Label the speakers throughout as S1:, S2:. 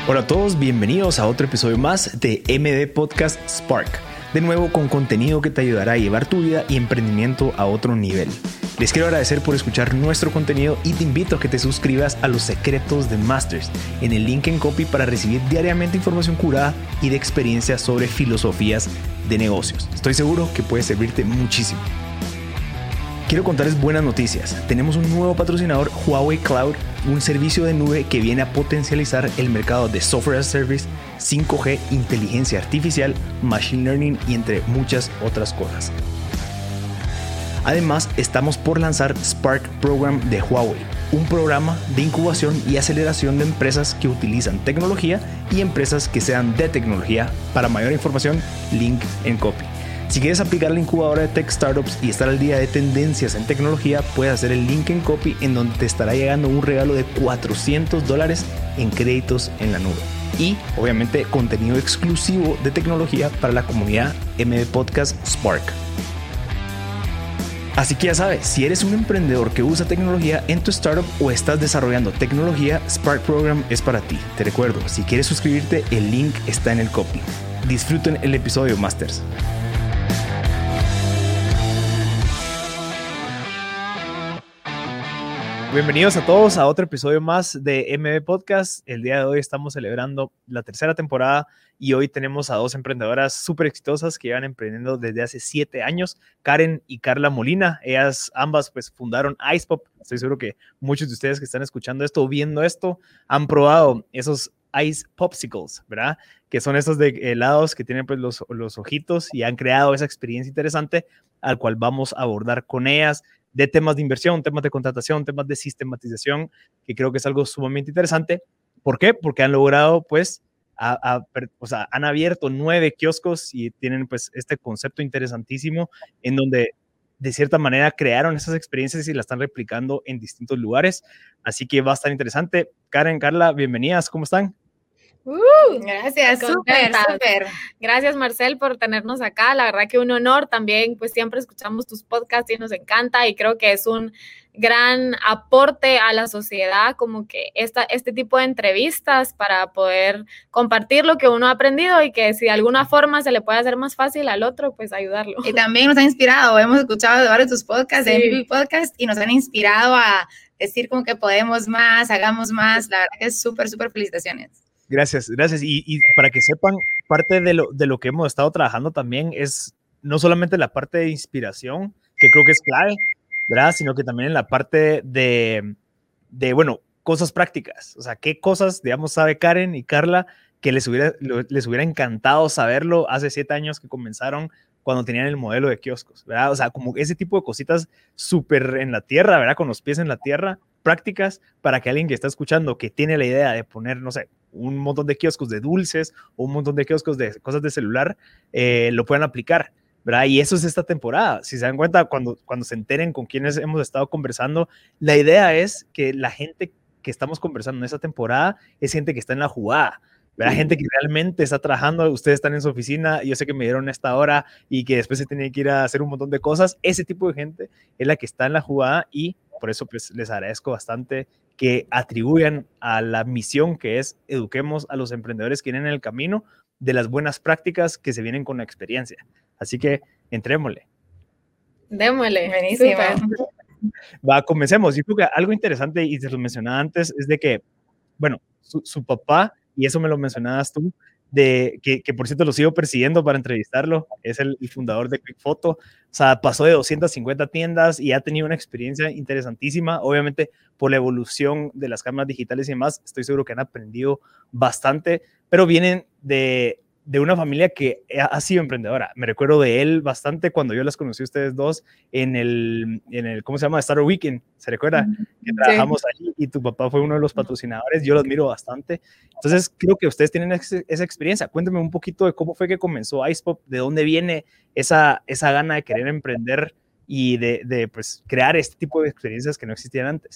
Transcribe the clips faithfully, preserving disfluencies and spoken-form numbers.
S1: Hola a todos, bienvenidos a otro episodio más de M D Podcast Spark. De nuevo con contenido que te ayudará a llevar tu vida y emprendimiento a otro nivel. Les quiero agradecer por escuchar nuestro contenido y te invito a que te suscribas a Los Secretos de Masters en el link en copy para recibir diariamente información curada y de experiencias sobre filosofías de negocios. Estoy seguro que puede servirte muchísimo. Quiero contarles buenas noticias. Tenemos un nuevo patrocinador, Huawei Cloud, un servicio de nube que viene a potencializar el mercado de Software as a Service, cinco G, inteligencia artificial, Machine Learning y entre muchas otras cosas. Además, estamos por lanzar Spark Program de Huawei, un programa de incubación y aceleración de empresas que utilizan tecnología y empresas que sean de tecnología. Para mayor información, link en copy. Si quieres aplicar la incubadora de Tech Startups y estar al día de tendencias en tecnología, puedes hacer el link en copy en donde te estará llegando un regalo de cuatrocientos dólares en créditos en la nube. Y, obviamente, contenido exclusivo de tecnología para la comunidad M D Podcast Spark. Así que ya sabes, si eres un emprendedor que usa tecnología en tu startup o estás desarrollando tecnología, Spark Program es para ti. Te recuerdo, si quieres suscribirte, el link está en el copy. Disfruten el episodio, Masters. Bienvenidos a todos a otro episodio más de M D Podcast. El día de hoy estamos celebrando la tercera temporada y hoy tenemos a dos emprendedoras súper exitosas que llevan emprendiendo desde hace siete años, Karen y Carla Molina. Ellas ambas pues fundaron IcePop. Estoy seguro que muchos de ustedes que están escuchando esto o viendo esto han probado esos Ice Popsicles, ¿verdad? Que son estos de helados que tienen pues los, los ojitos y han creado esa experiencia interesante al cual vamos a abordar con ellas, de temas de inversión, temas de contratación, temas de sistematización, que creo que es algo sumamente interesante. ¿Por qué? Porque han logrado, pues, a, a, o sea, han abierto nueve kioscos y tienen, pues, este concepto interesantísimo en donde, de cierta manera, crearon esas experiencias y las están replicando en distintos lugares. Así que va a estar interesante. Karen, Carla, bienvenidas. ¿Cómo están?
S2: Uh, gracias, súper, súper. Gracias, Marcel, por tenernos acá. La verdad que un honor también, pues siempre escuchamos tus podcasts y nos encanta y creo que es un gran aporte a la sociedad como que esta, este tipo de entrevistas para poder compartir lo que uno ha aprendido y que si de alguna forma se le puede hacer más fácil al otro, pues ayudarlo.
S3: Y también nos ha inspirado, hemos escuchado de varios de tus podcasts,
S2: Sí.
S3: de mi podcast y nos han inspirado a decir como que podemos más, hagamos más. La verdad que es súper, súper felicitaciones.
S1: Gracias, gracias. Y, y para que sepan, parte de lo, de lo que hemos estado trabajando también es no solamente la parte de inspiración, que creo que es clave, ¿verdad? Sino que también en la parte de, de, bueno, cosas prácticas. O sea, qué cosas, digamos, sabe Karen y Carla que les hubiera, les hubiera encantado saberlo hace siete años que comenzaron cuando tenían el modelo de kioscos, ¿verdad? O sea, como ese tipo de cositas súper en la tierra, ¿verdad? Con los pies en la tierra, prácticas para que alguien que está escuchando, que tiene la idea de poner, no sé, un montón de kioscos de dulces o un montón de kioscos de cosas de celular, eh, lo puedan aplicar, ¿verdad? Y eso es esta temporada. Si se dan cuenta, cuando, cuando se enteren con quienes hemos estado conversando, la idea es que la gente que estamos conversando en esta temporada es gente que está en la jugada, ¿verdad? Gente que realmente está trabajando. Ustedes están en su oficina, yo sé que me dieron esta hora y que después se tienen que ir a hacer un montón de cosas. Ese tipo de gente es la que está en la jugada y por eso pues les agradezco bastante que atribuyan a la misión que es eduquemos a los emprendedores que vienen en el camino de las buenas prácticas que se vienen con la experiencia. Así que entrémosle.
S2: Démosle.
S3: Buenísimo.
S1: Va, comencemos. Yo creo que algo interesante, y te lo mencionaba antes, es de que, bueno, su, su papá, y eso me lo mencionabas tú, de que, que por cierto lo sigo persiguiendo para entrevistarlo, es el, el fundador de Quick Photo. O sea, pasó de doscientas cincuenta tiendas y ha tenido una experiencia interesantísima, obviamente por la evolución de las cámaras digitales y demás. Estoy seguro que han aprendido bastante, pero vienen de, de una familia que ha sido emprendedora. Me recuerdo de él bastante cuando yo las conocí a ustedes dos en el, en el ¿cómo se llama? Startup Weekend, ¿se recuerda? Que trabajamos sí. Allí y tu papá fue uno de los patrocinadores, yo lo admiro bastante. Entonces, creo que ustedes tienen esa, esa experiencia. Cuéntame un poquito de cómo fue que comenzó IcePop, de dónde viene esa, esa gana de querer emprender y de, de pues, crear este tipo de experiencias que no existían antes.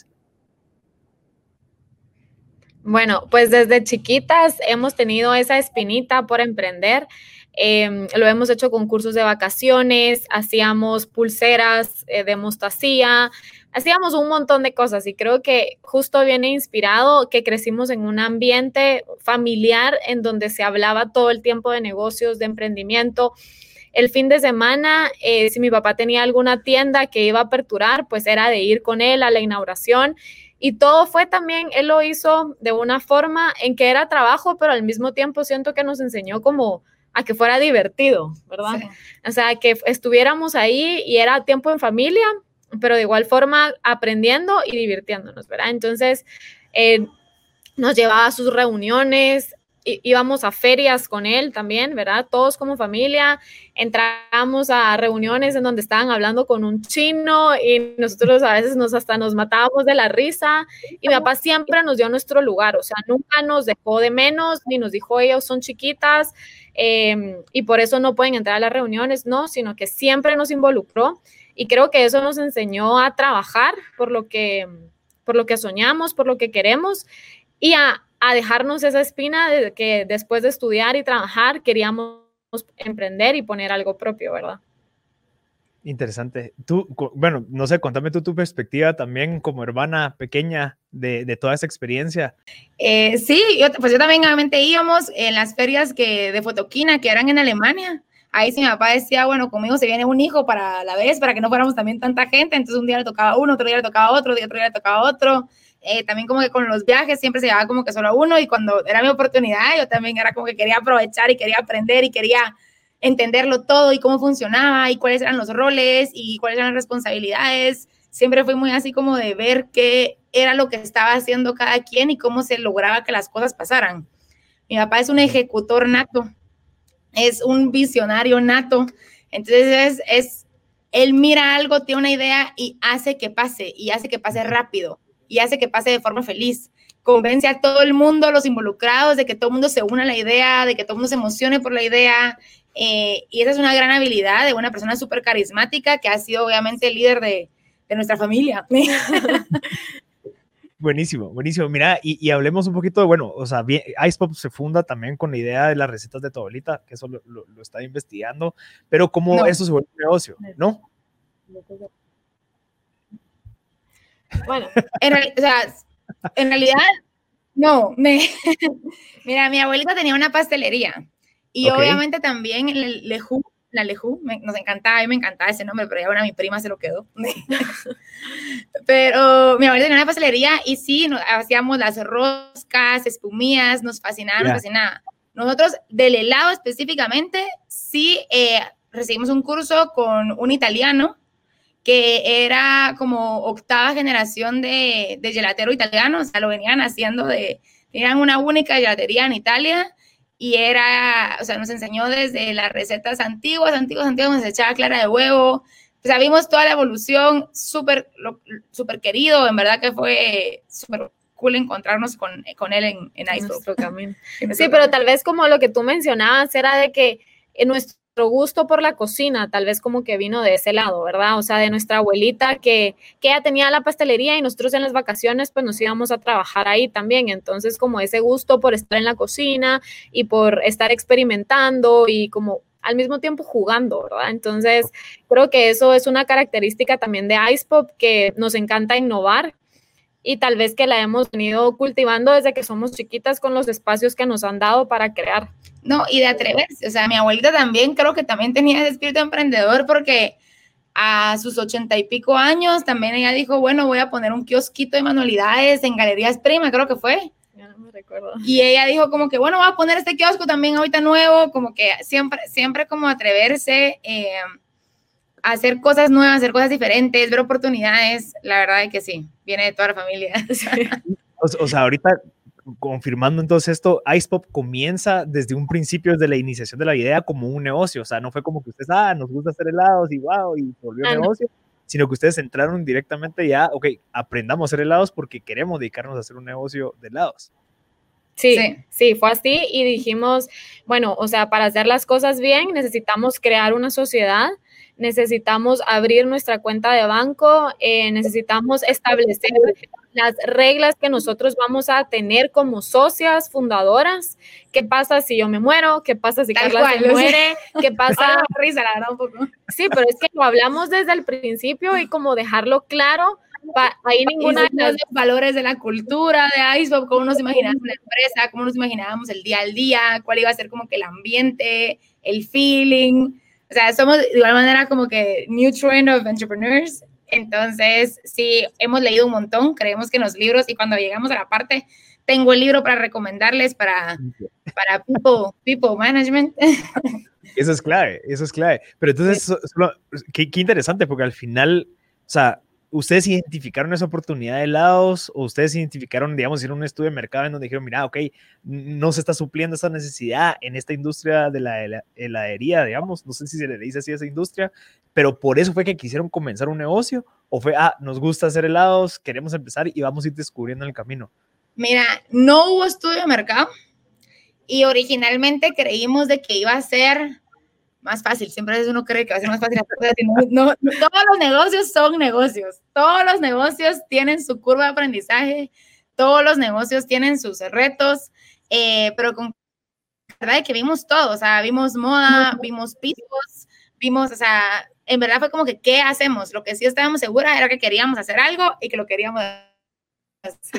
S2: Bueno, pues desde chiquitas hemos tenido esa espinita por emprender. Eh, lo hemos hecho con cursos de vacaciones, hacíamos pulseras eh, de mostacía, hacíamos un montón de cosas y creo que justo viene inspirado que crecimos en un ambiente familiar en donde se hablaba todo el tiempo de negocios, de emprendimiento. El fin de semana, eh, si mi papá tenía alguna tienda que iba a aperturar, pues era de ir con él a la inauguración. Y todo fue también, él lo hizo de una forma en que era trabajo, pero al mismo tiempo siento que nos enseñó como a que fuera divertido, ¿verdad? Sí. O sea, que estuviéramos ahí y era tiempo en familia, pero de igual forma aprendiendo y divirtiéndonos, ¿verdad? Entonces, eh, nos llevaba a sus reuniones, íbamos a ferias con él también, ¿verdad? Todos como familia, entrábamos a reuniones en donde estaban hablando con un chino y nosotros a veces nos hasta nos matábamos de la risa y mi papá siempre nos dio nuestro lugar, o sea, nunca nos dejó de menos, ni nos dijo ellos son chiquitas eh, y por eso no pueden entrar a las reuniones, no, sino que siempre nos involucró y creo que eso nos enseñó a trabajar por lo que, por lo que soñamos, por lo que queremos y a a dejarnos esa espina de que después de estudiar y trabajar queríamos emprender y poner algo propio, ¿verdad?
S1: Interesante. Tú, bueno, no sé, contame tú tu perspectiva también como hermana pequeña de, de toda esa experiencia.
S3: Eh, sí, yo, pues yo también obviamente íbamos en las ferias que, de fotoquina que eran en Alemania. Ahí sí mi papá decía, bueno, conmigo se viene un hijo para la vez, para que no fuéramos también tanta gente. Entonces un día le tocaba uno, otro día le tocaba otro, otro día le tocaba otro. Eh, también como que con los viajes siempre se llevaba como que solo uno y cuando era mi oportunidad yo también era como que quería aprovechar y quería aprender y quería entenderlo todo y cómo funcionaba y cuáles eran los roles y cuáles eran las responsabilidades. Siempre fui muy así como de ver qué era lo que estaba haciendo cada quien y cómo se lograba que las cosas pasaran. Mi papá es un ejecutor nato, es un visionario nato, entonces es, es él mira algo, tiene una idea y hace que pase y hace que pase rápido. Y hace que pase de forma feliz. Convence a todo el mundo, los involucrados, de que todo el mundo se una a la idea, de que todo el mundo se emocione por la idea. Eh, y esa es una gran habilidad de una persona súper carismática que ha sido obviamente el líder de, de nuestra familia.
S1: Buenísimo, buenísimo. Mira, y, y hablemos un poquito de, bueno, o sea, bien, Icepop se funda también con la idea de las recetas de tu abuelita, que eso lo, lo, lo está investigando, pero ¿cómo no. eso se vuelve un negocio? ¿No?
S3: Bueno, en, real, o sea, en realidad, no. Me, mira, mi abuelita tenía una pastelería y okay. obviamente también el Lejú, la Lejú, me, nos encantaba, a mí me encantaba ese nombre, pero ya ahora mi prima se lo quedó. Pero mi abuelita tenía una pastelería y sí, nos, hacíamos las roscas, espumillas, nos fascinaba, yeah. nos fascinaba. Nosotros, del helado específicamente, sí eh, recibimos un curso con un italiano que era como octava generación de, de gelatero italiano, o sea, lo venían haciendo de, tenían una única gelatería en Italia, y era, o sea, nos enseñó desde las recetas antiguas, antiguas, antiguas, nos echaba clara de huevo, o sea, vimos toda la evolución, súper, súper querido, en verdad que fue súper cool encontrarnos con, con él en, en Icepop.
S2: Sí, pero tal vez como lo que tú mencionabas era de que en nuestro gusto por la cocina, tal vez como que vino de ese lado, ¿verdad? O sea, de nuestra abuelita que, que ella tenía la pastelería y nosotros en las vacaciones pues nos íbamos a trabajar ahí también, entonces como ese gusto por estar en la cocina y por estar experimentando y como al mismo tiempo jugando, ¿verdad? Entonces creo que eso es una característica también de Icepop, que nos encanta innovar y tal vez que la hemos venido cultivando desde que somos chiquitas con los espacios que nos han dado para crear.
S3: No, y de atreverse, o sea, mi abuelita también creo que también tenía ese espíritu emprendedor porque a sus ochenta y pico años también ella dijo, bueno, voy a poner un kiosquito de manualidades en Galerías Prima, creo que fue.
S2: Ya no me recuerdo.
S3: Y ella dijo como que, bueno, voy a poner este kiosco también ahorita nuevo, como que siempre, siempre como atreverse eh, a hacer cosas nuevas, hacer cosas diferentes, ver oportunidades, la verdad es que sí, viene de toda la familia.
S1: O, o sea, ahorita confirmando entonces esto, Icepop comienza desde un principio, desde la iniciación de la idea, como un negocio. O sea, no fue como que ustedes, ah, nos gusta hacer helados y wow, y volvió ah, negocio, no. sino que ustedes entraron directamente ya, ok, aprendamos a hacer helados porque queremos dedicarnos a hacer un negocio de helados.
S2: Sí, sí, sí, fue así y dijimos, bueno, o sea, para hacer las cosas bien necesitamos crear una sociedad, necesitamos abrir nuestra cuenta de banco, eh, necesitamos establecer las reglas que nosotros vamos a tener como socias fundadoras. ¿Qué pasa si yo me muero? ¿Qué pasa si Tal Carla cual, se muere? ¿Qué pasa?
S3: Risa, la verdad, un poco.
S2: Sí, pero es que lo hablamos desde el principio y como dejarlo claro pa, ahí ninguna de
S3: los valores de la cultura de IcePop, cómo nos imaginábamos la empresa, cómo nos imaginábamos el día al día, cuál iba a ser como que el ambiente, el feeling. O sea, somos de igual manera como que new trend of entrepreneurs. Entonces, sí, hemos leído un montón, creemos que en los libros, y cuando llegamos a la parte, tengo el libro para recomendarles para, para people, people management.
S1: Eso es clave, eso es clave. Pero entonces, sí. solo, qué, qué interesante, porque al final, o sea, ¿ustedes identificaron esa oportunidad de helados o ustedes identificaron, digamos, hicieron un estudio de mercado en donde dijeron, mira, ok, no se está supliendo esa necesidad en esta industria de la heladería, digamos, no sé si se le dice así a esa industria, pero por eso fue que quisieron comenzar un negocio o fue, ah, nos gusta hacer helados, queremos empezar y vamos a ir descubriendo en el camino?
S3: Mira, no hubo estudio de mercado y originalmente creímos de que iba a ser más fácil, siempre uno cree que va a ser más fácil. No, no, todos los negocios son negocios, todos los negocios tienen su curva de aprendizaje, todos los negocios tienen sus retos, eh, pero con la verdad es que vimos todo, o sea, vimos moda, no. vimos pisos, vimos, o sea, en verdad fue como que, ¿qué hacemos? Lo que sí estábamos seguras era que queríamos hacer algo y que lo queríamos hacer.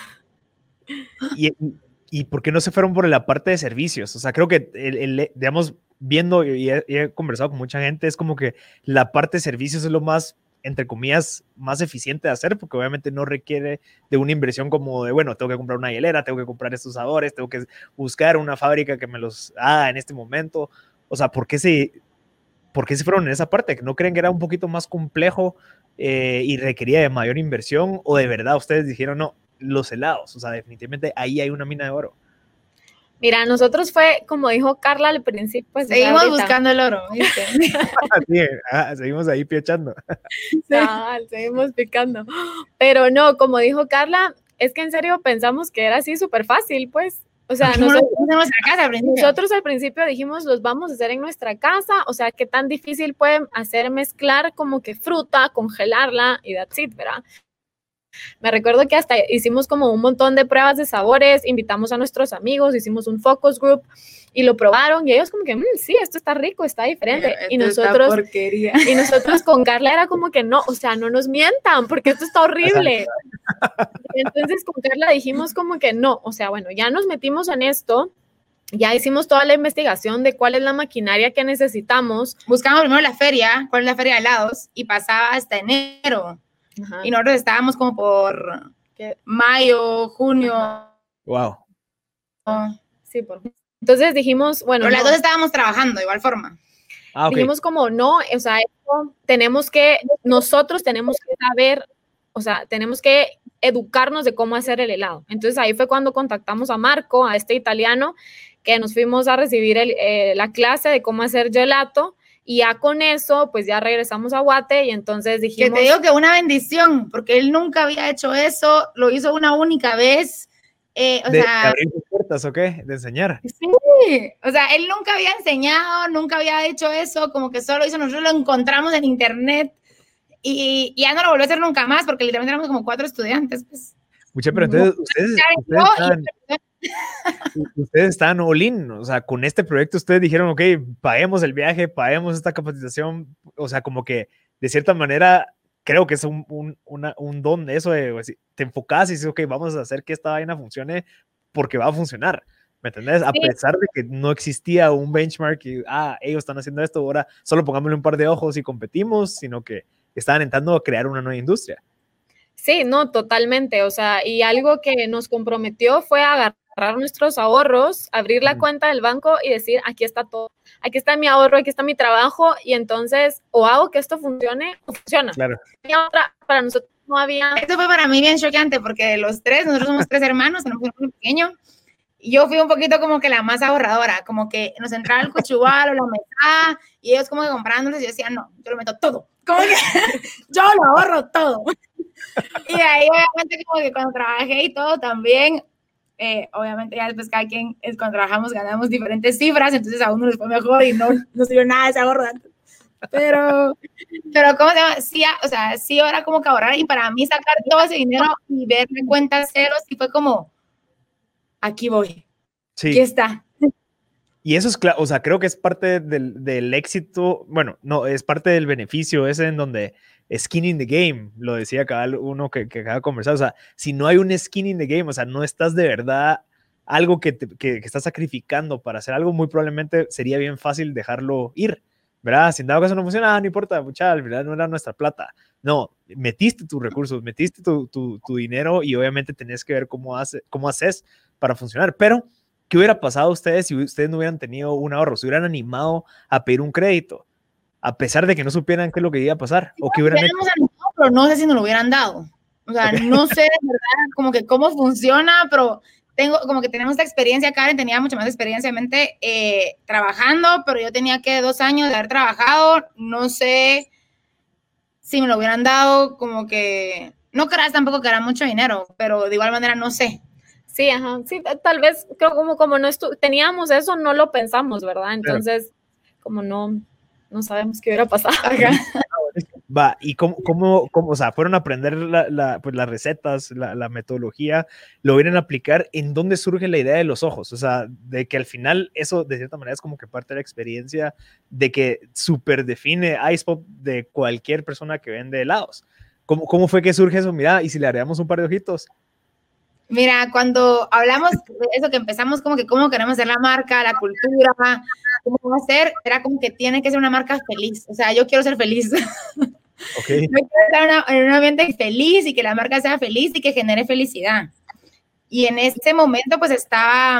S1: ¿Y, y por qué no se fueron por la parte de servicios? O sea, creo que, el, el, digamos, viendo y he, y he conversado con mucha gente, es como que la parte de servicios es lo más, entre comillas, más eficiente de hacer, porque obviamente no requiere de una inversión como de, bueno, tengo que comprar una hielera, tengo que comprar estos sabores, tengo que buscar una fábrica que me los haga en este momento. O sea, ¿por qué se, por qué se fueron en esa parte? ¿No creen que era un poquito más complejo eh, y requería de mayor inversión? ¿O de verdad ustedes dijeron, no, los helados? O sea, definitivamente ahí hay una mina de oro.
S2: Mira, nosotros fue, como dijo Carla al principio, pues
S3: seguimos ahorita buscando el oro, ¿viste?
S1: Sí, ah, seguimos ahí pichando.
S2: Sí. Ah, seguimos picando. Pero no, como dijo Carla, es que en serio pensamos que era así súper fácil, pues. O sea, nosotros,
S3: casa, al
S2: nosotros al principio dijimos, los vamos a hacer en nuestra casa, o sea, qué tan difícil pueden hacer mezclar como que fruta, congelarla y that's it, ¿verdad? Me recuerdo que hasta hicimos como un montón de pruebas de sabores, invitamos a nuestros amigos, hicimos un focus group y lo probaron y ellos como que, mmm, sí, esto está rico, está diferente.
S3: Esto
S2: y nosotros
S3: porquería.
S2: Y nosotros con Carla era como que no, o sea, no nos mientan porque esto está horrible. Entonces con Carla dijimos como que no, o sea, bueno, ya nos metimos en esto, ya hicimos toda la investigación de cuál es la maquinaria que necesitamos.
S3: Buscamos primero la feria, cuál es la feria de helados y pasaba hasta enero. Ajá. Y nosotros estábamos como por ¿qué? Mayo, junio. Ajá.
S1: Wow.
S2: Sí, por entonces dijimos, bueno.
S3: Pero no. Las dos estábamos trabajando de igual forma.
S2: Ah, okay. Dijimos como, no, o sea, esto, tenemos que, nosotros tenemos que saber, o sea, tenemos que educarnos de cómo hacer el helado. Entonces ahí fue cuando contactamos a Marco, a este italiano, que nos fuimos a recibir el, eh, la clase de cómo hacer gelato. Y ya con eso, pues ya regresamos a Guate y entonces dijimos...
S3: Que te digo que una bendición, porque él nunca había hecho eso, lo hizo una única vez. Eh, o
S1: de,
S3: sea,
S1: ¿de abrir puertas o qué? ¿De enseñar?
S3: Sí, o sea, él nunca había enseñado, nunca había hecho eso, como que solo hizo, nosotros lo encontramos en internet y, y ya no lo volvió a hacer nunca más, porque literalmente éramos como cuatro estudiantes, pues.
S1: Mucha, pero entonces ustedes, ustedes, están, ustedes están all in, o sea, con este proyecto ustedes dijeron, ok, paguemos el viaje, paguemos esta capacitación, o sea, como que de cierta manera creo que es un, un, una, un don de eso, de, pues, te enfocas y dices, ok, vamos a hacer que esta vaina funcione porque va a funcionar, ¿me entendés? A sí. pesar de que no existía un benchmark y, ah, ellos están haciendo esto, ahora solo pongámosle un par de ojos y competimos, sino que estaban intentando crear una nueva industria.
S2: Sí, no, totalmente, o sea, y algo que nos comprometió fue agarrar nuestros ahorros, abrir la mm. cuenta del banco y decir, aquí está todo, aquí está mi ahorro, aquí está mi trabajo, y entonces o hago que esto funcione o funciona.
S1: Claro.
S2: Y otra, para nosotros no había...
S3: Esto fue para mí bien choqueante, porque de los tres, nosotros somos tres hermanos, tenemos un hermano pequeño, y yo fui un poquito como que la más ahorradora, como que nos entraba el cuchubal o la mesada, y ellos como que comprándoles, y yo decía, no, yo lo meto todo, como que yo lo ahorro todo. Y ahí obviamente como que cuando trabajé y todo también, eh, obviamente ya después cada quien, es, cuando trabajamos ganamos diferentes cifras, entonces a uno les fue mejor y no, no sirvió nada de ese ahorro antes. Pero, pero ¿cómo se llama? Sí, o sea, sí era como que ahorrar, y para mí sacar todo ese dinero y ver mi cuenta cero, sí fue como, aquí voy,
S1: sí.
S3: Aquí está.
S1: Y eso es claro, o sea, creo que es parte del, del éxito, bueno, no, es parte del beneficio ese en donde skin in the game, lo decía cada uno que, que acaba de conversar, o sea, si no hay un skin in the game, o sea, no estás de verdad algo que, te, que, que estás sacrificando para hacer algo, muy probablemente sería bien fácil dejarlo ir, ¿verdad? Si en dado caso no funciona, ah, no importa, mucha, al final no era nuestra plata. No, metiste tus recursos, metiste tu, tu, tu dinero y obviamente tenés que ver cómo, hace, cómo haces para funcionar. Pero, ¿qué hubiera pasado a ustedes si ustedes no hubieran tenido un ahorro? ¿Se hubieran animado a pedir un crédito? A pesar de que no supieran qué es lo que iba a pasar.
S3: Sí,
S1: ¿O qué hubieran
S3: hecho? Animado, pero no sé si nos lo hubieran dado. O sea, okay. no sé de verdad como que cómo funciona, pero tengo como que tenemos esta experiencia. Karen tenía mucha más experiencia mente, eh, trabajando, pero yo tenía que dos años de haber trabajado. No sé si me lo hubieran dado, como que no creas tampoco que era mucho dinero, pero de igual manera no sé.
S2: Sí, ajá, sí, tal vez creo como, como no estu- teníamos eso, no lo pensamos, ¿verdad? Entonces, claro. como no, no sabemos qué hubiera pasado acá.
S1: Va, y cómo, cómo, cómo, o sea, fueron a aprender la, la, pues las recetas, la, la metodología, lo vienen a aplicar. ¿En dónde surge la idea de los ojos? O sea, de que al final eso de cierta manera es como que parte de la experiencia de que súper define iSpot de cualquier persona que vende helados. ¿Cómo, cómo fue que surge eso? Mira, y si le agregamos un par de ojitos.
S3: Mira, cuando hablamos de eso, que empezamos como que cómo queremos hacer la marca, la cultura, cómo va a ser, era como que tiene que ser una marca feliz. O sea, yo quiero ser feliz.
S1: Okay.
S3: Yo quiero estar una, en un ambiente feliz y que la marca sea feliz y que genere felicidad. Y en este momento, pues estaba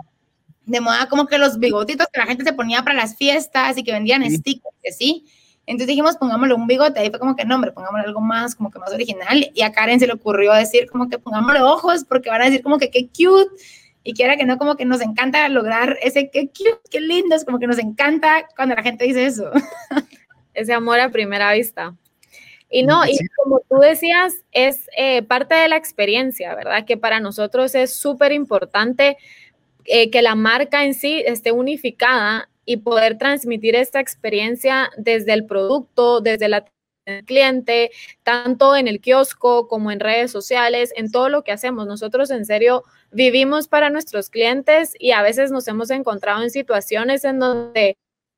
S3: de moda como que los bigotitos que la gente se ponía para las fiestas y que vendían sí. stickers, ¿sí? Entonces dijimos, pongámosle un bigote, ahí fue como que, no, hombre, pongámosle algo más, como que más original, y a Karen se le ocurrió decir como que pongámosle ojos, porque van a decir como que qué cute, y quiera que no, como que nos encanta lograr ese qué cute, qué lindo, es como que nos encanta cuando la gente dice eso.
S2: Ese amor a primera vista. Y no, y como tú decías, es eh, parte de la experiencia, ¿verdad? Que para nosotros es súper importante eh, que la marca en sí esté unificada y poder transmitir esta experiencia desde el producto, desde la el cliente, tanto en el kiosco como en redes sociales, en todo lo que hacemos. Nosotros en serio vivimos para nuestros clientes y a veces nos hemos encontrado en situaciones en donde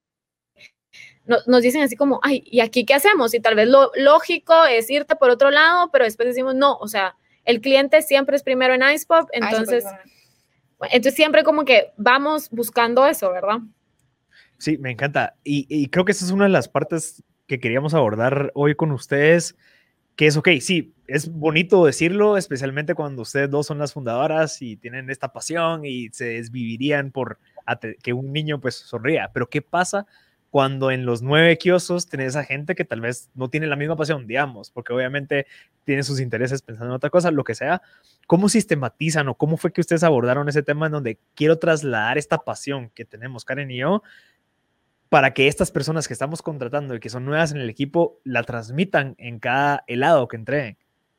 S2: nos, nos dicen así como, ay, ¿y aquí qué hacemos? Y tal vez lo lógico es irte por otro lado, pero después decimos, no, o sea, el cliente siempre es primero en iSpot, entonces, entonces siempre como que vamos buscando eso, ¿verdad?
S1: Sí, me encanta. Y, y creo que esa es una de las partes que queríamos abordar hoy con ustedes, que es, ok, sí, es bonito decirlo, especialmente cuando ustedes dos son las fundadoras y tienen esta pasión y se desvivirían por que un niño pues sonría, pero ¿qué pasa cuando en los nueve kioscos tenés a gente que tal vez no tiene la misma pasión, digamos, porque obviamente tiene sus intereses pensando en otra cosa, lo que sea? ¿Cómo sistematizan o cómo fue que ustedes abordaron ese tema en donde quiero trasladar esta pasión que tenemos Karen y yo para que estas personas que estamos contratando y que son nuevas en el equipo la transmitan en cada helado que entreguen?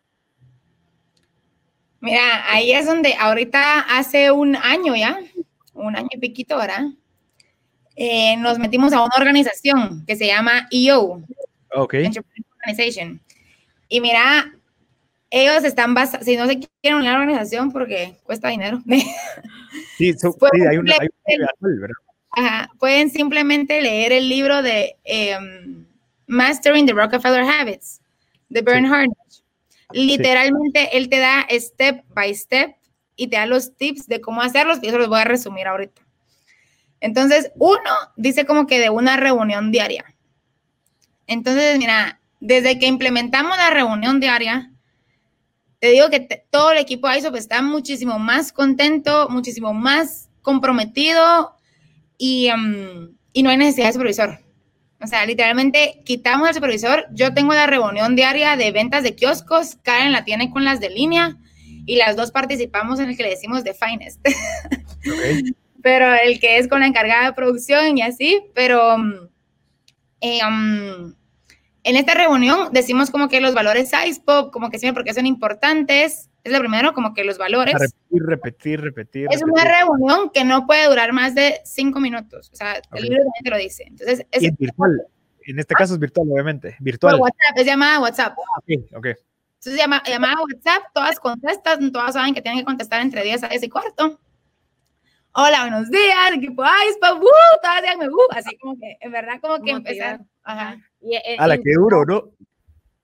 S3: Mira, ahí es donde ahorita hace un año ya, un año y piquito, ¿verdad? Eh, nos metimos a una organización que se llama E O,
S1: okay.
S3: Entrepreneur Organization. Y mira, ellos están basados, si no se quieren unir a la organización porque cuesta dinero.
S1: Sí, so, sí hay una, hay una ¿verdad?
S3: Ajá, pueden simplemente leer el libro de um, Mastering the Rockefeller Habits, de Bernhard. Sí. Literalmente, sí. Él te da step by step y te da los tips de cómo hacerlos, y eso los voy a resumir ahorita. Entonces, uno dice como que de una reunión diaria. Entonces, mira, desde que implementamos la reunión diaria, te digo que te, todo el equipo de iSpot está muchísimo más contento, muchísimo más comprometido, y, um, y no hay necesidad de supervisor. O sea, literalmente quitamos el supervisor. Yo tengo la reunión diaria de ventas de kioscos, Karen la tiene con las de línea, y las dos participamos en el que le decimos The Finest. Okay. Pero el que es con la encargada de producción y así, pero eh, um, en esta reunión decimos como que los valores iSpot, como que siempre porque son importantes. Es lo primero, como que los valores.
S1: Repetir, repetir, repetir.
S3: Es
S1: repetir.
S3: una reunión que no puede durar más de cinco minutos. O sea, okay. El libro también te lo dice. Entonces, es,
S1: y es virtual. En este caso es virtual, obviamente. Virtual.
S3: Por WhatsApp, es llamada WhatsApp.
S1: Ok, ok.
S3: Entonces, llama, llamada WhatsApp, todas contestan, todas saben que tienen que contestar entre diez a diez y cuarto. Hola, buenos días, equipo iSpot, uh, todas días me uh, así como que, en verdad, como que empezar. Ajá.
S1: Y, eh, ¡Hala, qué duro, ¿no?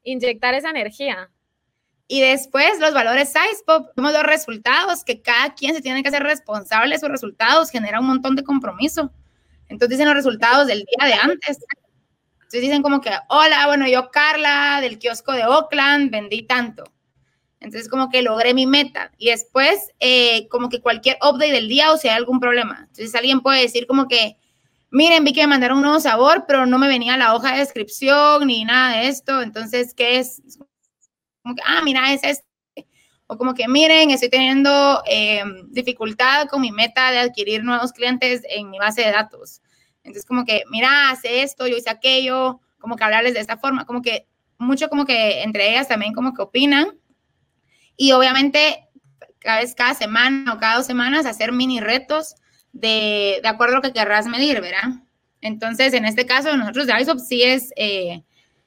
S2: inyectar esa energía.
S3: Y después los valores SizePop, vemos los resultados, que cada quien se tiene que hacer responsable de sus resultados, genera un montón de compromiso. Entonces dicen los resultados del día de antes. Entonces dicen como que, hola, bueno, yo Carla, del kiosco de Oakland, vendí tanto. Entonces como que logré mi meta. Y después eh, como que cualquier update del día o si hay algún problema. Entonces alguien puede decir como que, miren, vi que me mandaron un nuevo sabor, pero no me venía la hoja de descripción ni nada de esto. Entonces, ¿qué es? Como que, ah, mira, es este. O como que, miren, estoy teniendo eh, dificultad con mi meta de adquirir nuevos clientes en mi base de datos. Entonces, como que, mira, hace esto, yo hice aquello, como que hablarles de esta forma, como que mucho como que entre ellas también como que opinan. Y obviamente, cada vez, cada semana o cada dos semanas, hacer mini retos de, de acuerdo a lo que querrás medir, ¿verdad? Entonces, en este caso, nosotros de ISOP sí es... Eh,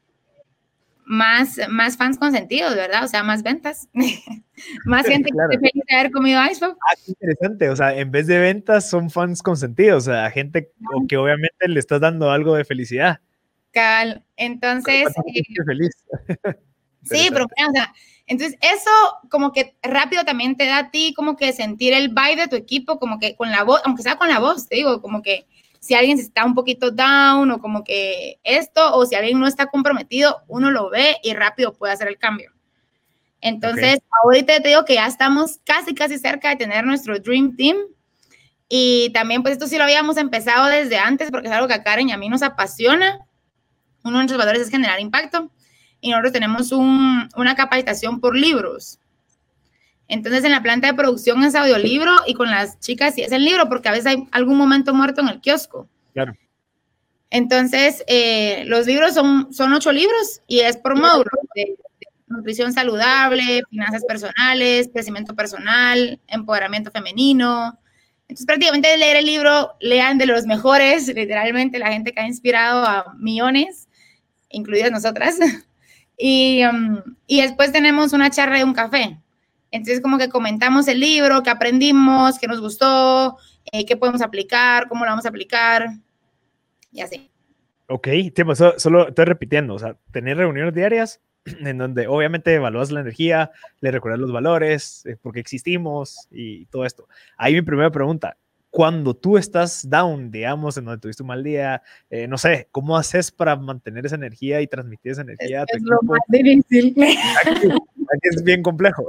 S3: Más, más fans consentidos, ¿verdad? O sea, más ventas. Más gente claro. Que feliz de haber comido ISOP.
S1: Ah, qué interesante. O sea, en vez de ventas, son fans consentidos. O sea, gente no. que obviamente le estás dando algo de felicidad.
S3: Cabal. Entonces.
S1: Eh, feliz.
S3: Sí, pero o sea, entonces eso como que rápido también te da a ti como que sentir el vibe de tu equipo, como que con la voz, aunque sea con la voz, te digo, como que si alguien está un poquito down o como que esto, o si alguien no está comprometido, uno lo ve y rápido puede hacer el cambio. Entonces, okay. Ahorita te digo que ya estamos casi, casi cerca de tener nuestro Dream Team. Y también, pues, esto sí lo habíamos empezado desde antes porque es algo que a Karen y a mí nos apasiona. Uno de nuestros valores es generar impacto. Y nosotros tenemos un, una capacitación por libros. Entonces, en la planta de producción es audiolibro y con las chicas sí es el libro, porque a veces hay algún momento muerto en el kiosco.
S1: Claro.
S3: Entonces, eh, los libros son, son ocho libros y es por módulo de, de nutrición saludable, finanzas personales, crecimiento personal, empoderamiento femenino. Entonces, prácticamente leer el libro, lean de los mejores, literalmente la gente que ha inspirado a millones, incluidas nosotras. Y, um, y después tenemos una charla y un café. Entonces, como que comentamos el libro, qué aprendimos, qué nos gustó, eh, qué podemos aplicar, cómo lo vamos a aplicar, y así.
S1: Ok, tiempo, solo, solo estoy repitiendo, o sea, tener reuniones diarias en donde obviamente evalúas la energía, le recuerdas los valores, eh, por qué existimos y todo esto. Ahí mi primera pregunta, cuando tú estás down, digamos, en donde tuviste un mal día, eh, no sé, ¿cómo haces para mantener esa energía y transmitir esa energía?
S3: Es, a tu es equipo? Lo más difícil.
S1: Aquí, aquí es bien complejo.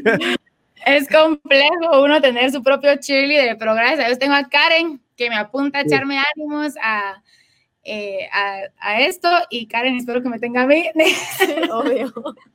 S3: Es complejo uno tener su propio cheerleader, pero gracias a Dios tengo a Karen que me apunta a sí. echarme ánimos a, eh, a, a esto, y Karen espero que me tenga a mí. Obvio.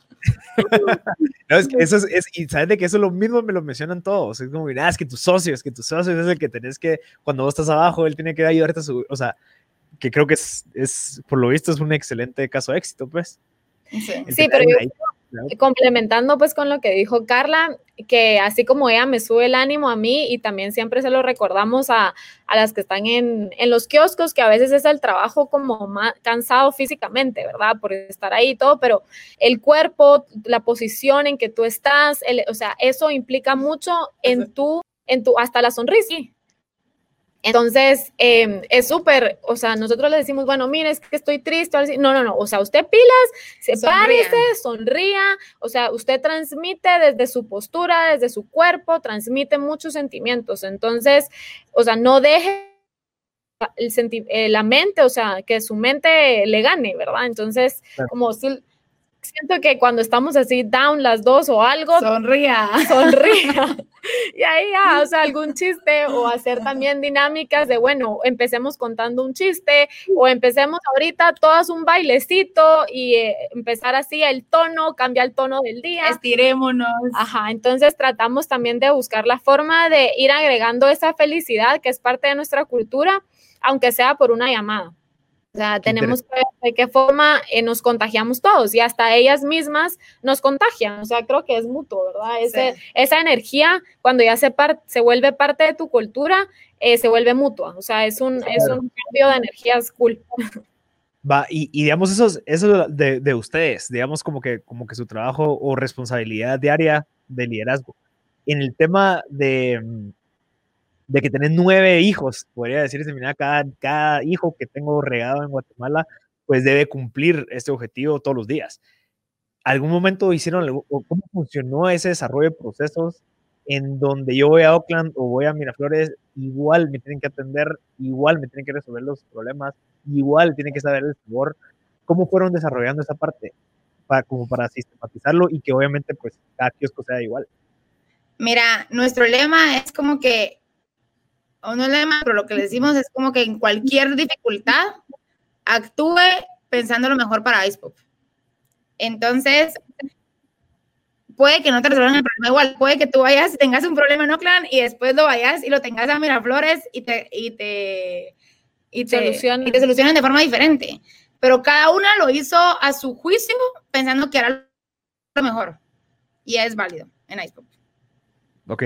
S1: No, es que eso es, es, y sabes de que eso lo mismo me lo mencionan todos, es como, mira, es que tu socio, es que tu socio es el que tenés que, cuando vos estás abajo, él tiene que ayudarte a subir, o sea, que creo que es, es, por lo visto, es un excelente caso de éxito, pues.
S2: Sí, sí pero yo, ahí, ¿no? Complementando pues con lo que dijo Carla, que así como ella me sube el ánimo a mí, y también siempre se lo recordamos a, a las que están en, en los kioscos, que a veces es el trabajo como más cansado físicamente, ¿verdad? Por estar ahí y todo, pero el cuerpo, la posición en que tú estás, el, o sea, eso implica mucho en tu, en tu, hasta la sonrisa. Entonces, eh, es súper, o sea, nosotros le decimos, bueno, mire, es que estoy triste, no, no, no, o sea, usted pilas, sepárese, sonría, o sea, usted transmite desde su postura, desde su cuerpo, transmite muchos sentimientos, entonces, o sea, no deje el senti- eh, la mente, o sea, que su mente le gane, ¿verdad? Entonces, claro. Como si... Siento que cuando estamos así down las dos o algo,
S3: sonría,
S2: sonría, y ahí ya, o sea, algún chiste, o hacer también dinámicas de, bueno, empecemos contando un chiste, o empecemos ahorita todas un bailecito, y eh, empezar así el tono, cambia el tono del día.
S3: Estirémonos.
S2: Ajá, entonces tratamos también de buscar la forma de ir agregando esa felicidad que es parte de nuestra cultura, aunque sea por una llamada. O sea, tenemos que ver de qué forma eh, nos contagiamos todos, y hasta ellas mismas nos contagian. O sea, creo que es mutuo, ¿verdad? Ese, sí. Esa energía, cuando ya se, par, se vuelve parte de tu cultura, eh, se vuelve mutua. O sea, es un, claro. es un cambio de energías cool.
S1: Va, y, y digamos, eso, eso de, de ustedes, digamos, como que, como que su trabajo o responsabilidad diaria de liderazgo. En el tema de... de que tenés nueve hijos, podría decirse, mira, cada, cada hijo que tengo regado en Guatemala, pues debe cumplir este objetivo todos los días. ¿algún momento hicieron algo, o cómo funcionó ese desarrollo de procesos en donde yo voy a Oakland o voy a Miraflores, igual me tienen que atender, igual me tienen que resolver los problemas, igual tienen que saber el sabor? ¿Cómo fueron desarrollando esa parte para, como para sistematizarlo y que obviamente pues cada kiosco sea igual?
S3: Mira, nuestro lema es como que, o no lema, pero lo que le decimos es como que en cualquier dificultad actúe pensando lo mejor para Icepop. Entonces, puede que no te resuelvan el problema igual, puede que tú vayas, tengas un problema en Oakland y después lo vayas y lo tengas a Miraflores y te, y te, y te, solucionen. y te solucionen de forma diferente. Pero cada una lo hizo a su juicio pensando que era lo mejor. Y es válido en Icepop.
S1: Ok.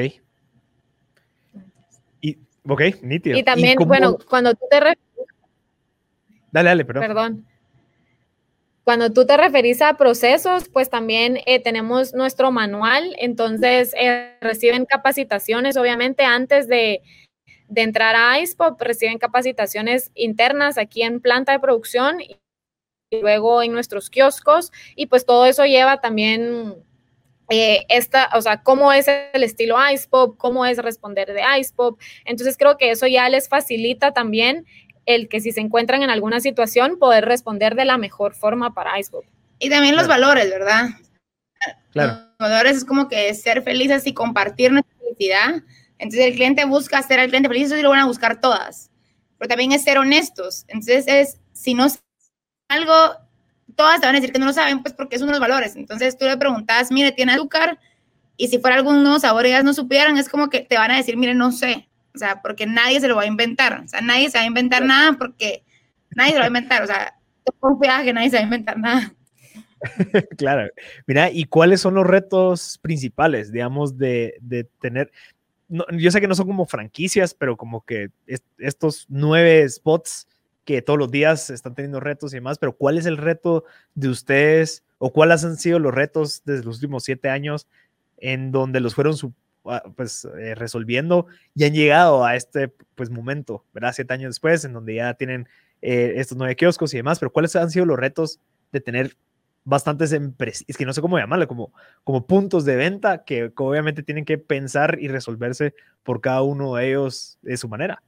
S1: Y, ok, nítido.
S2: Y también,
S1: ¿Y
S2: bueno, cuando tú te... Re...
S1: Dale, dale, perdón.
S2: Perdón. Cuando tú te referís a procesos, pues también eh, tenemos nuestro manual, entonces eh, reciben capacitaciones, obviamente, antes de, de entrar a Icepop, reciben capacitaciones internas aquí en planta de producción y, y luego en nuestros kioscos, y pues todo eso lleva también eh, esta, o sea, cómo es el estilo Icepop, cómo es responder de Icepop, entonces creo que eso ya les facilita también el que si se encuentran en alguna situación, poder responder de la mejor forma para Icepop.
S3: Y también los claro. valores, ¿verdad?
S1: Claro.
S3: Los valores es como que ser felices y compartir nuestra felicidad. Entonces el cliente busca hacer al cliente feliz, eso sí lo van a buscar todas. Pero también es ser honestos. Entonces es, si no saben algo, todas te van a decir que no lo saben, pues porque es uno de los valores. Entonces tú le preguntas, mire, ¿tiene azúcar? Y si fuera algún nuevo sabor y ellas no supieran, es como que te van a decir, mire, no sé. O sea, porque nadie se lo va a inventar. O sea, nadie se va a inventar nada porque nadie se lo va a inventar. O sea, confía que nadie se va a inventar nada.
S1: Claro. Mira, ¿y cuáles son los retos principales, digamos, de, de tener... No, yo sé que no son como franquicias, pero como que est estos nueve spots que todos los días están teniendo retos y demás, pero ¿cuál es el reto de ustedes o cuáles han sido los retos desde los últimos siete años en donde los fueron su pues eh, resolviendo y han llegado a este pues momento, ¿verdad? Siete años después, en donde ya tienen eh, estos nueve kioscos y demás, pero ¿cuáles han sido los retos de tener bastantes empresas, es que no sé cómo llamarlo, como, como puntos de venta que, que obviamente tienen que pensar y resolverse por cada uno de ellos de su manera?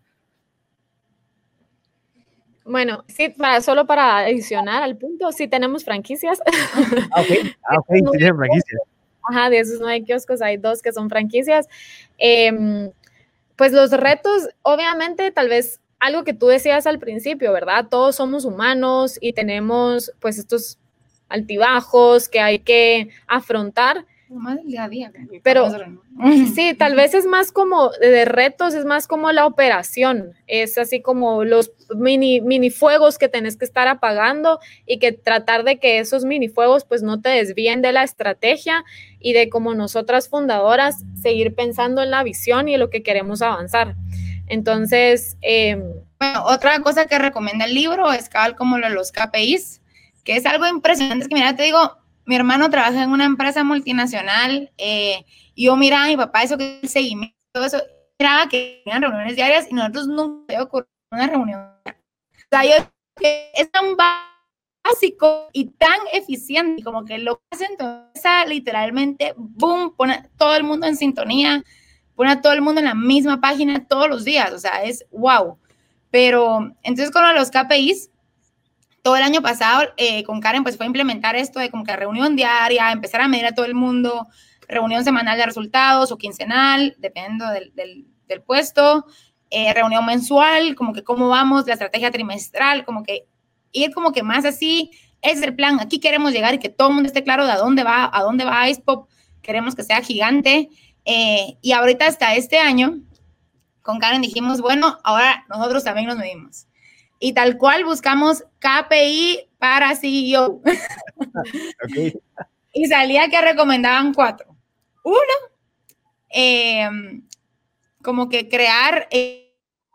S2: Bueno, sí, para, solo para adicionar al punto, sí tenemos franquicias.
S1: Ah, ok, ah, okay. Sí tienen franquicias.
S2: Ajá, de esos nueve kioscos hay dos que son franquicias. Eh, pues los retos, obviamente, tal vez algo que tú decías al principio, ¿verdad? Todos somos humanos y tenemos pues estos altibajos que hay que afrontar.
S3: Más del día a día.
S2: Pero sí, tal vez es más como de retos, es más como la operación, es así como los mini, mini fuegos que tenés que estar apagando y que tratar de que esos mini fuegos pues no te desvíen de la estrategia y de como nosotras fundadoras seguir pensando en la visión y en lo que queremos avanzar. Entonces, eh,
S3: bueno, otra cosa que recomienda el libro es cabal como lo de los K P Is, que es algo impresionante, es que mira, te digo, mi hermano trabaja en una empresa multinacional, eh, y yo miraba a mi papá, eso que el seguimiento, todo eso, miraba que tenían reuniones diarias y nosotros nunca había ocurrido una reunión. O sea, yo que es tan básico y tan eficiente, como que lo que hacen, entonces, literalmente, boom, pone todo el mundo en sintonía, pone a todo el mundo en la misma página todos los días, o sea, es wow. Pero, entonces, con los K P Is, todo el año pasado eh, con Karen pues fue a implementar esto de como que reunión diaria, empezar a medir a todo el mundo, reunión semanal de resultados o quincenal, dependiendo del, del, del puesto, eh, reunión mensual, como que cómo vamos, la estrategia trimestral, como que ir como que más así, ese es el plan, aquí queremos llegar y que todo el mundo esté claro de a dónde va, a dónde va Icepop, queremos que sea gigante, eh, y ahorita hasta este año, con Karen dijimos, bueno, ahora nosotros también nos medimos. Y tal cual buscamos K P I para C E O. Okay. Y salía que recomendaban cuatro. Uno, eh, como que crear eh,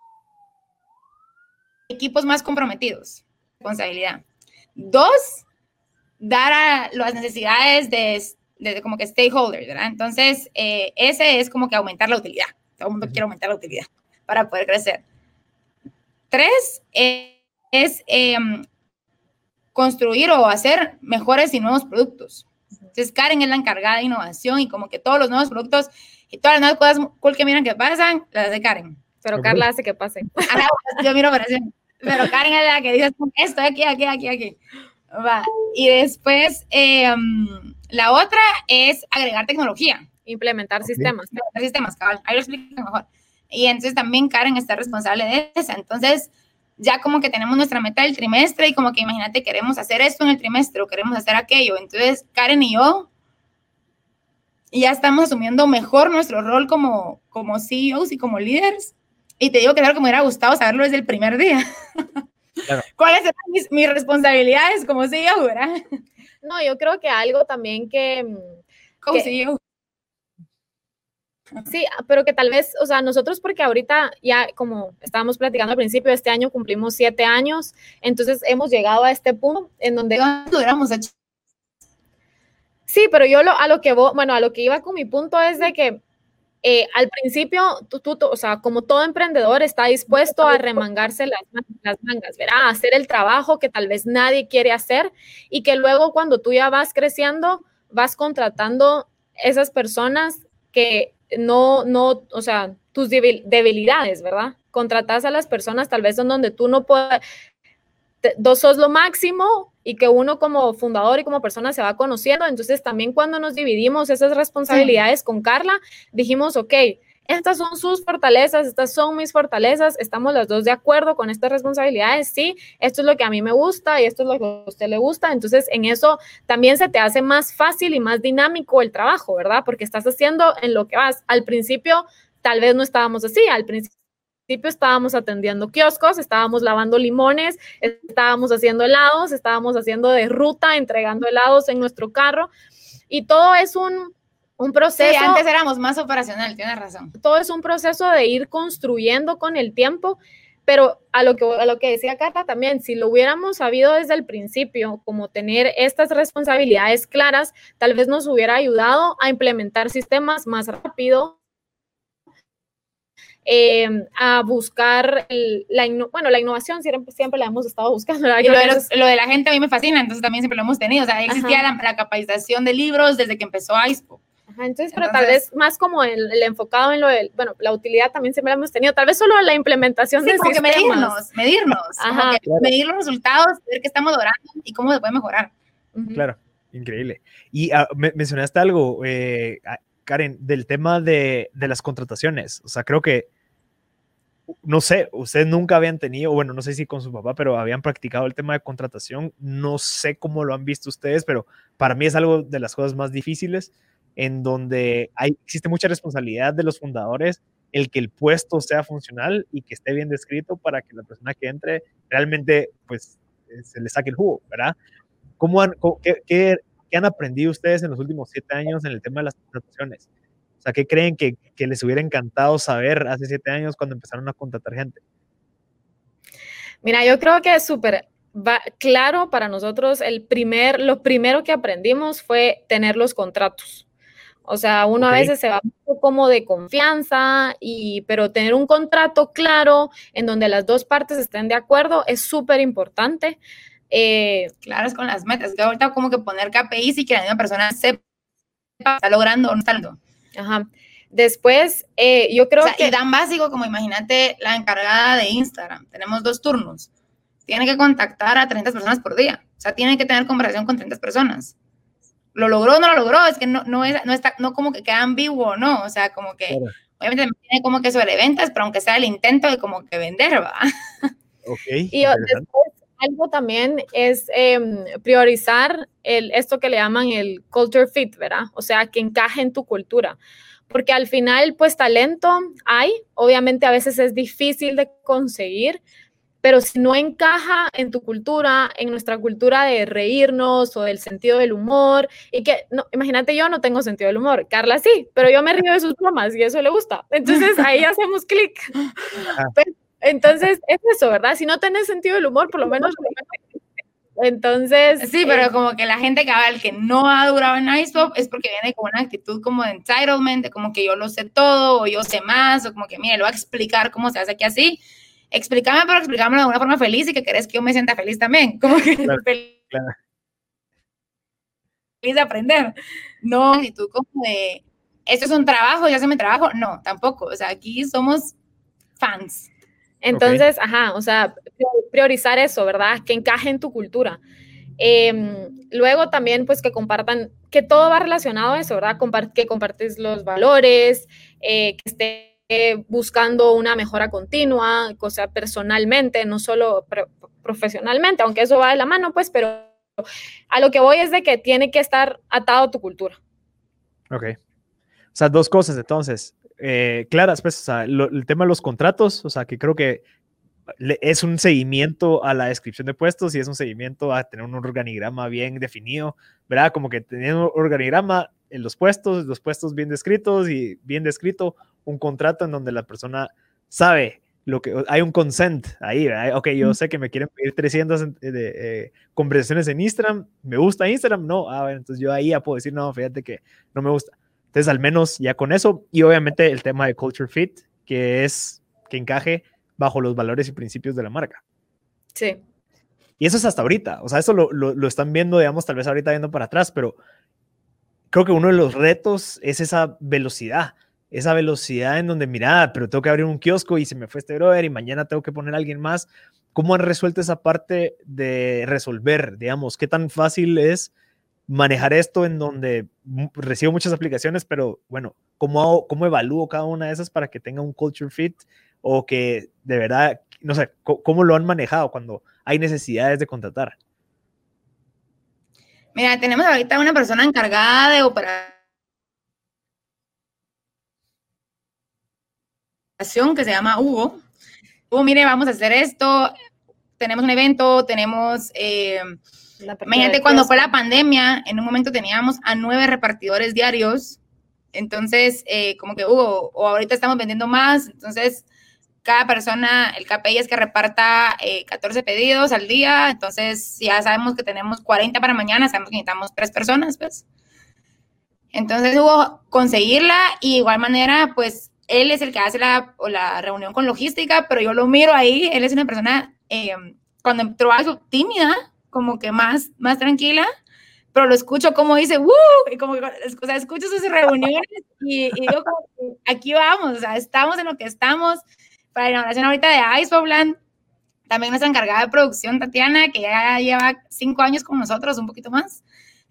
S3: equipos más comprometidos. Responsabilidad. Dos, dar a las necesidades de, de como que stakeholders, ¿verdad? Entonces, eh, ese es como que aumentar la utilidad. Todo el mundo quiere aumentar la utilidad para poder crecer. Tres, eh, es eh, construir o hacer mejores y nuevos productos. Entonces Karen es la encargada de innovación y como que todos los nuevos productos y todas las nuevas cosas cool que miran que pasan, las hace Karen.
S2: Pero okay. Carla hace que pasen.
S3: Ajá, yo miro operación. Pero Karen es la que dice esto, aquí, aquí, aquí, aquí. Va. Y después, eh, um, la otra es agregar tecnología.
S2: Implementar okay. sistemas.
S3: Implementar sistemas, cabal. Ahí lo explico mejor. Y entonces también Karen está responsable de esa. Entonces, ya como que tenemos nuestra meta del trimestre y como que imagínate, queremos hacer esto en el trimestre o queremos hacer aquello. Entonces, Karen y yo ya estamos asumiendo mejor nuestro rol como, como C E Os y como líderes. Y te digo que es algo que me hubiera gustado saberlo desde el primer día. Claro. ¿Cuáles eran mis, mis responsabilidades como C E O, verdad?
S2: No, yo creo que algo también que...
S3: Como
S2: que,
S3: C E O.
S2: Sí, pero que tal vez, o sea, nosotros porque ahorita ya, como estábamos platicando al principio, este año cumplimos siete años, entonces hemos llegado a este punto en donde...
S3: ¿Cuánto hubiéramos hecho?
S2: Sí, pero yo lo, a lo que voy, bueno, a lo que iba con mi punto es de que eh, al principio, tú, tú, tú, o sea, como todo emprendedor está dispuesto a remangarse las, las mangas, ¿verdad? A hacer el trabajo que tal vez nadie quiere hacer y que luego cuando tú ya vas creciendo, vas contratando esas personas que no, no, o sea, tus debilidades, ¿verdad? Contratas a las personas tal vez en donde tú no puedes, dos sos lo máximo y que uno como fundador y como persona se va conociendo. Entonces también cuando nos dividimos esas responsabilidades sí. con Carla, dijimos, ok, estas son sus fortalezas, estas son mis fortalezas, estamos las dos de acuerdo con estas responsabilidades, sí, esto es lo que a mí me gusta y esto es lo que a usted le gusta, entonces en eso también se te hace más fácil y más dinámico el trabajo, ¿verdad? Porque estás haciendo en lo que vas. Al principio tal vez no estábamos así, al principio estábamos atendiendo kioscos, estábamos lavando limones, estábamos haciendo helados, estábamos haciendo de ruta, entregando helados en nuestro carro y todo es un... Un proceso.
S3: Sí, antes éramos más operacional, tienes razón.
S2: Todo es un proceso de ir construyendo con el tiempo, pero a lo que, a lo que decía Carla también, si lo hubiéramos sabido desde el principio, como tener estas responsabilidades claras, tal vez nos hubiera ayudado a implementar sistemas más rápido, eh, a buscar el, la, bueno, la innovación siempre, siempre la hemos estado buscando.
S3: Y lo de, los, lo de la gente a mí me fascina, entonces también siempre lo hemos tenido. O sea, existía la, la capacitación de libros desde que empezó ISPO.
S2: Ajá, entonces, pero entonces, tal vez más como el, el enfocado en lo del, bueno, la utilidad también siempre la hemos tenido, tal vez solo la implementación
S3: sí,
S2: de
S3: como
S2: sistemas.
S3: Que medirnos, medirnos,
S2: Ajá.
S3: Como que claro. medir los resultados, ver qué estamos logrando y cómo se puede mejorar.
S1: Uh-huh. Claro, increíble. Y uh, me, mencionaste algo, eh, Karen, del tema de, de las contrataciones, o sea, creo que no sé, ustedes nunca habían tenido, bueno, no sé si con su papá, pero habían practicado el tema de contratación, no sé cómo lo han visto ustedes, pero para mí es algo de las cosas más difíciles, en donde hay, existe mucha responsabilidad de los fundadores, el que el puesto sea funcional y que esté bien descrito para que la persona que entre realmente, pues, se le saque el jugo, ¿verdad? ¿Cómo han, cómo, qué, qué, qué han aprendido ustedes en los últimos siete años en el tema de las contrataciones? O sea, ¿qué creen que, que les hubiera encantado saber hace siete años cuando empezaron a contratar gente?
S2: Mira, yo creo que es súper claro para nosotros, el primer, lo primero que aprendimos fue tener los contratos. O sea, uno okay. a veces se va un poco como de confianza, y, pero tener un contrato claro en donde las dos partes estén de acuerdo es súper importante.
S3: Eh, claro, es con las metas. Que ahorita como que poner K P Is y que la misma persona sepa está logrando o no está logrando.
S2: Ajá. Después, eh, yo creo
S3: o sea,
S2: que...
S3: Y tan básico como imagínate la encargada de Instagram. Tenemos dos turnos. Tiene que contactar a treinta personas por día. O sea, tiene que tener conversación con treinta personas. ¿Lo logró o no lo logró? Es que no, no, es, no está, no como que queda ambiguo, ¿no? O sea, como que, claro. obviamente tiene como que sobre ventas, pero aunque sea el intento de como que vender, ¿va?
S1: Ok.
S2: Y después, algo también es eh, priorizar el, esto que le llaman el culture fit, ¿verdad? O sea, que encaje en tu cultura. Porque al final, pues, talento hay. Obviamente, a veces es difícil de conseguir, pero si no encaja en tu cultura, en nuestra cultura de reírnos o del sentido del humor, y que, no, imagínate, yo no tengo sentido del humor, Carla sí, pero yo me río de sus bromas y eso le gusta. Entonces, ahí hacemos clic. Entonces, es eso, ¿verdad? Si no tenés sentido del humor, por lo menos... Entonces...
S3: Sí, pero eh, como que la gente cabal que no ha durado en ISPO es porque viene con una actitud como de entitlement, de como que yo lo sé todo, o yo sé más, o como que, mire, le voy a explicar cómo se hace aquí así. Explícame, pero explícame de una forma feliz y que querés que yo me sienta feliz también. Como que
S1: claro, claro.
S3: feliz de aprender. No, actitud como de, esto es un trabajo, ya se me trabajo. No, tampoco. O sea, aquí somos fans.
S2: Entonces, okay. ajá, o sea, priorizar eso, ¿verdad? Que encaje en tu cultura. Eh, luego también, pues, que compartan, que todo va relacionado a eso, ¿verdad? Compart- que compartes los valores, eh, que esté buscando una mejora continua, o sea, personalmente, no solo pro- profesionalmente, aunque eso va de la mano, pues, pero a lo que voy es de que tiene que estar atado a tu cultura.
S1: Ok. O sea, dos cosas, entonces, eh, claras, pues, o sea, lo, el tema de los contratos, o sea, que creo que es un seguimiento a la descripción de puestos y es un seguimiento a tener un organigrama bien definido, ¿verdad? Como que tener un organigrama en los puestos, los puestos bien descritos y bien descrito, un contrato en donde la persona sabe lo que, hay un consent ahí, ¿verdad? Ok, yo sé que me quieren pedir trescientas de, eh, conversaciones en Instagram, ¿me gusta Instagram? No, ah, bueno, entonces yo ahí ya puedo decir, no, fíjate que no me gusta. Entonces, al menos ya con eso, y obviamente el tema de culture fit, que es que encaje bajo los valores y principios de la marca.
S2: Sí.
S1: Y eso es hasta ahorita, o sea, eso lo, lo, lo están viendo, digamos, tal vez ahorita viendo para atrás, pero creo que uno de los retos es esa velocidad, esa velocidad en donde, mira, pero tengo que abrir un kiosco y se me fue este brother y mañana tengo que poner a alguien más. ¿Cómo han resuelto esa parte de resolver, digamos, qué tan fácil es manejar esto en donde recibo muchas aplicaciones, pero bueno, ¿cómo, hago, cómo evalúo cada una de esas para que tenga un culture fit o que de verdad, no sé, cómo lo han manejado cuando hay necesidades de contratar?
S3: Mira, tenemos ahorita una persona encargada de operación que se llama Hugo. Hugo, mire, vamos a hacer esto, tenemos un evento, tenemos... Eh, imagínate, cuando fue la pandemia, en un momento teníamos a nueve repartidores diarios, entonces, eh, como que Hugo, o ahorita estamos vendiendo más, entonces, cada persona, el K P I es que reparta eh, catorce pedidos al día, entonces, ya sabemos que tenemos cuarenta para mañana, sabemos que necesitamos tres personas, pues. Entonces, Hugo, conseguirla, y de igual manera, pues, él es el que hace la, la reunión con logística, pero yo lo miro ahí, él es una persona, eh, cuando entró a su tímida, como que más, más tranquila, pero lo escucho como dice, ¡woo! Y como que, o sea, escucho sus reuniones y, y digo, como, aquí vamos, o sea, estamos en lo que estamos. Para la inauguración ahorita de Icepopland, también nuestra encargada de producción, Tatiana, que ya lleva cinco años con nosotros, un poquito más,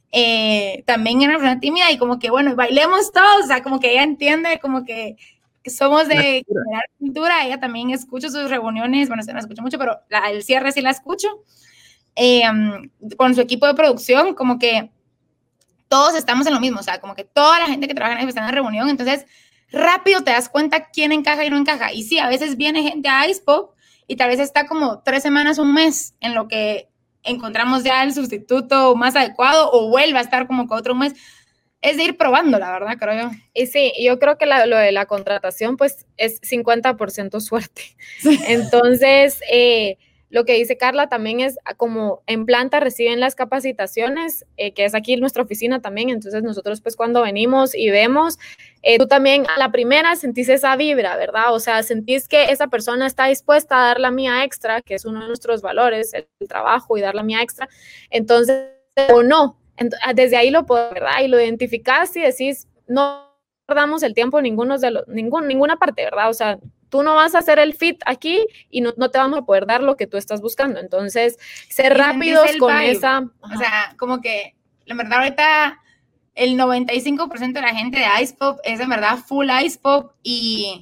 S3: eh, también era una persona tímida y como que, bueno, bailemos todos, o sea, como que ella entiende, como que somos de generar cultura, ella también escucha sus reuniones, bueno, se no escucha mucho, pero la, el cierre sí la escucho. Eh, con su equipo de producción, como que todos estamos en lo mismo, o sea, como que toda la gente que trabaja en está en la reunión, entonces rápido te das cuenta quién encaja y no encaja. Y sí, a veces viene gente a Icepop y tal vez está como tres semanas, un mes, en lo que encontramos ya el sustituto más adecuado o vuelve a estar como que otro mes. Es de ir probando, la verdad, creo yo.
S2: Y sí, yo creo que la, lo de la contratación, pues, es cincuenta por ciento suerte. Sí. Entonces, eh, lo que dice Carla también es como en planta reciben las capacitaciones, eh, que es aquí en nuestra oficina también, entonces nosotros pues cuando venimos y vemos, eh, tú también a la primera sentís esa vibra, ¿verdad? O sea, sentís que esa persona está dispuesta a dar la mía extra, que es uno de nuestros valores, el, el trabajo y dar la mía extra, entonces, o no, entonces, desde ahí lo puedo, ¿verdad? Y lo identificás y decís, no perdamos el tiempo ninguno de los, ningún, ninguna parte, ¿verdad? O sea, tú no vas a hacer el fit aquí y no, no te vamos a poder dar lo que tú estás buscando. Entonces, ser rápidos con vibe. esa...
S3: Ajá. O sea, como que, la verdad, ahorita el noventa y cinco por ciento de la gente de Icepop es, en verdad, full Icepop y,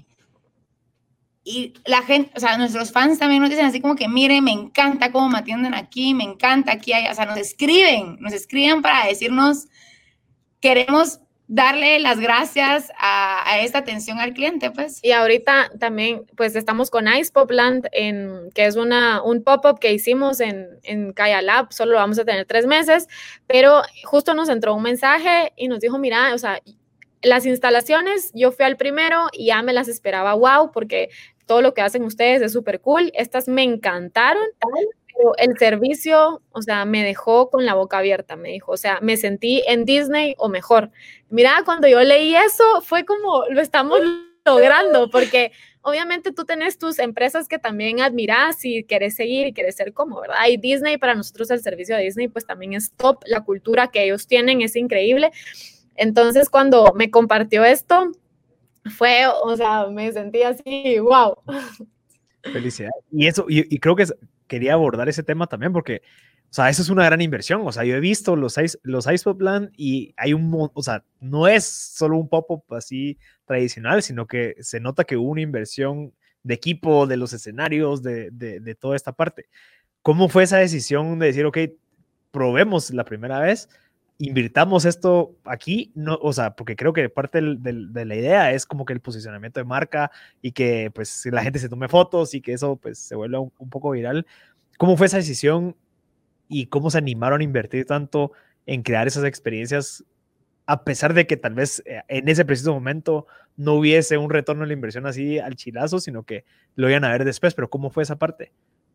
S3: y la gente, o sea, nuestros fans también nos dicen así como que, mire, me encanta cómo me atienden aquí, me encanta aquí, o sea, nos escriben, nos escriben para decirnos, queremos darle las gracias a, a esta atención al cliente, pues.
S2: Y ahorita también, pues, estamos con Icepopland, en, que es una, un pop-up que hicimos en, en Kaya Lab, solo lo vamos a tener tres meses, pero justo nos entró un mensaje y nos dijo, mira, o sea, las instalaciones, yo fui al primero y ya me las esperaba, wow, porque todo lo que hacen ustedes es súper cool, estas me encantaron, pero el servicio, o sea, me dejó con la boca abierta, me dijo, o sea, me sentí en Disney o mejor. Mira, cuando yo leí eso, fue como, lo estamos logrando, porque, obviamente tú tenés tus empresas que también admirás y querés seguir y querés ser como, ¿verdad? Y Disney, para nosotros el servicio de Disney pues también es top, la cultura que ellos tienen es increíble. Entonces cuando me compartió esto, fue, o sea, me sentí así, wow.
S1: Felicidad. Y eso, y, y creo que quería abordar ese tema también porque, o sea, eso es una gran inversión. O sea, yo he visto los Ice, los Ice Pop Land y hay un, o sea, no es solo un pop-up así tradicional, sino que se nota que hubo una inversión de equipo, de los escenarios, de, de, de toda esta parte. ¿Cómo fue esa decisión de decir, ok, probemos la primera vez, invirtamos esto aquí? No, o sea, porque creo que parte del, del, de la idea es como que el posicionamiento de marca y que pues la gente se tome fotos y que eso pues se vuelva un, un poco viral. ¿Cómo fue esa decisión y cómo se animaron a invertir tanto en crear esas experiencias a pesar de que tal vez en ese preciso momento no hubiese un retorno de la inversión así al chilazo, sino que lo iban a ver después? Pero ¿cómo fue esa parte?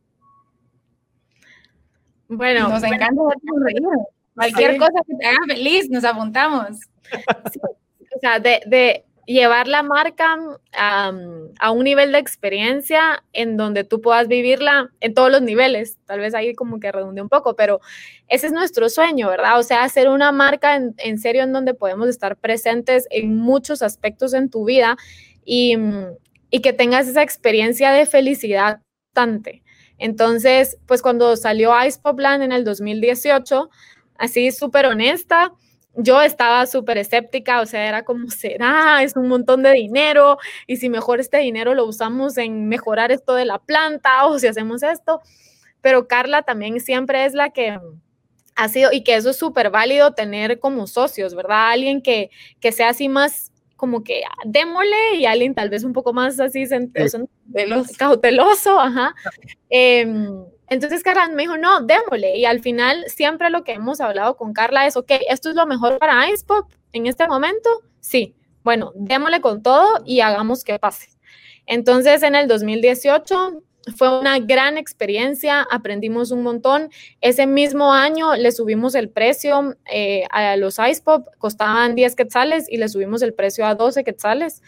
S2: Bueno,
S3: nos
S2: bueno,
S3: encanta reír. Cualquier sí. cosa que te haga feliz, nos apuntamos.
S2: Sí, o sea, de, de llevar la marca um, a un nivel de experiencia en donde tú puedas vivirla en todos los niveles. Tal vez ahí como que redundé un poco, pero ese es nuestro sueño, ¿verdad? O sea, hacer una marca en, en serio en donde podemos estar presentes en muchos aspectos en tu vida y, y que tengas esa experiencia de felicidad constante. Entonces, pues cuando salió Ice Pop Land en el dos mil dieciocho, así súper honesta, yo estaba súper escéptica, o sea, era como, ¿será? Es un montón de dinero, y si mejor este dinero lo usamos en mejorar esto de la planta, o si hacemos esto, pero Carla también siempre es la que ha sido, y que eso es súper válido tener como socios, ¿verdad? Alguien que, que sea así más como que démosle, y alguien tal vez un poco más así cauteloso, cauteloso ajá. Eh, entonces Carla me dijo, no, démosle, y al final siempre lo que hemos hablado con Carla es, ok, ¿esto es lo mejor para Ice Pop en este momento? Sí, bueno, démosle con todo y hagamos que pase. Entonces en el dos mil dieciocho fue una gran experiencia, aprendimos un montón. Ese mismo año le subimos el precio eh, a los Ice Pop, costaban diez quetzales y le subimos el precio a doce quetzales.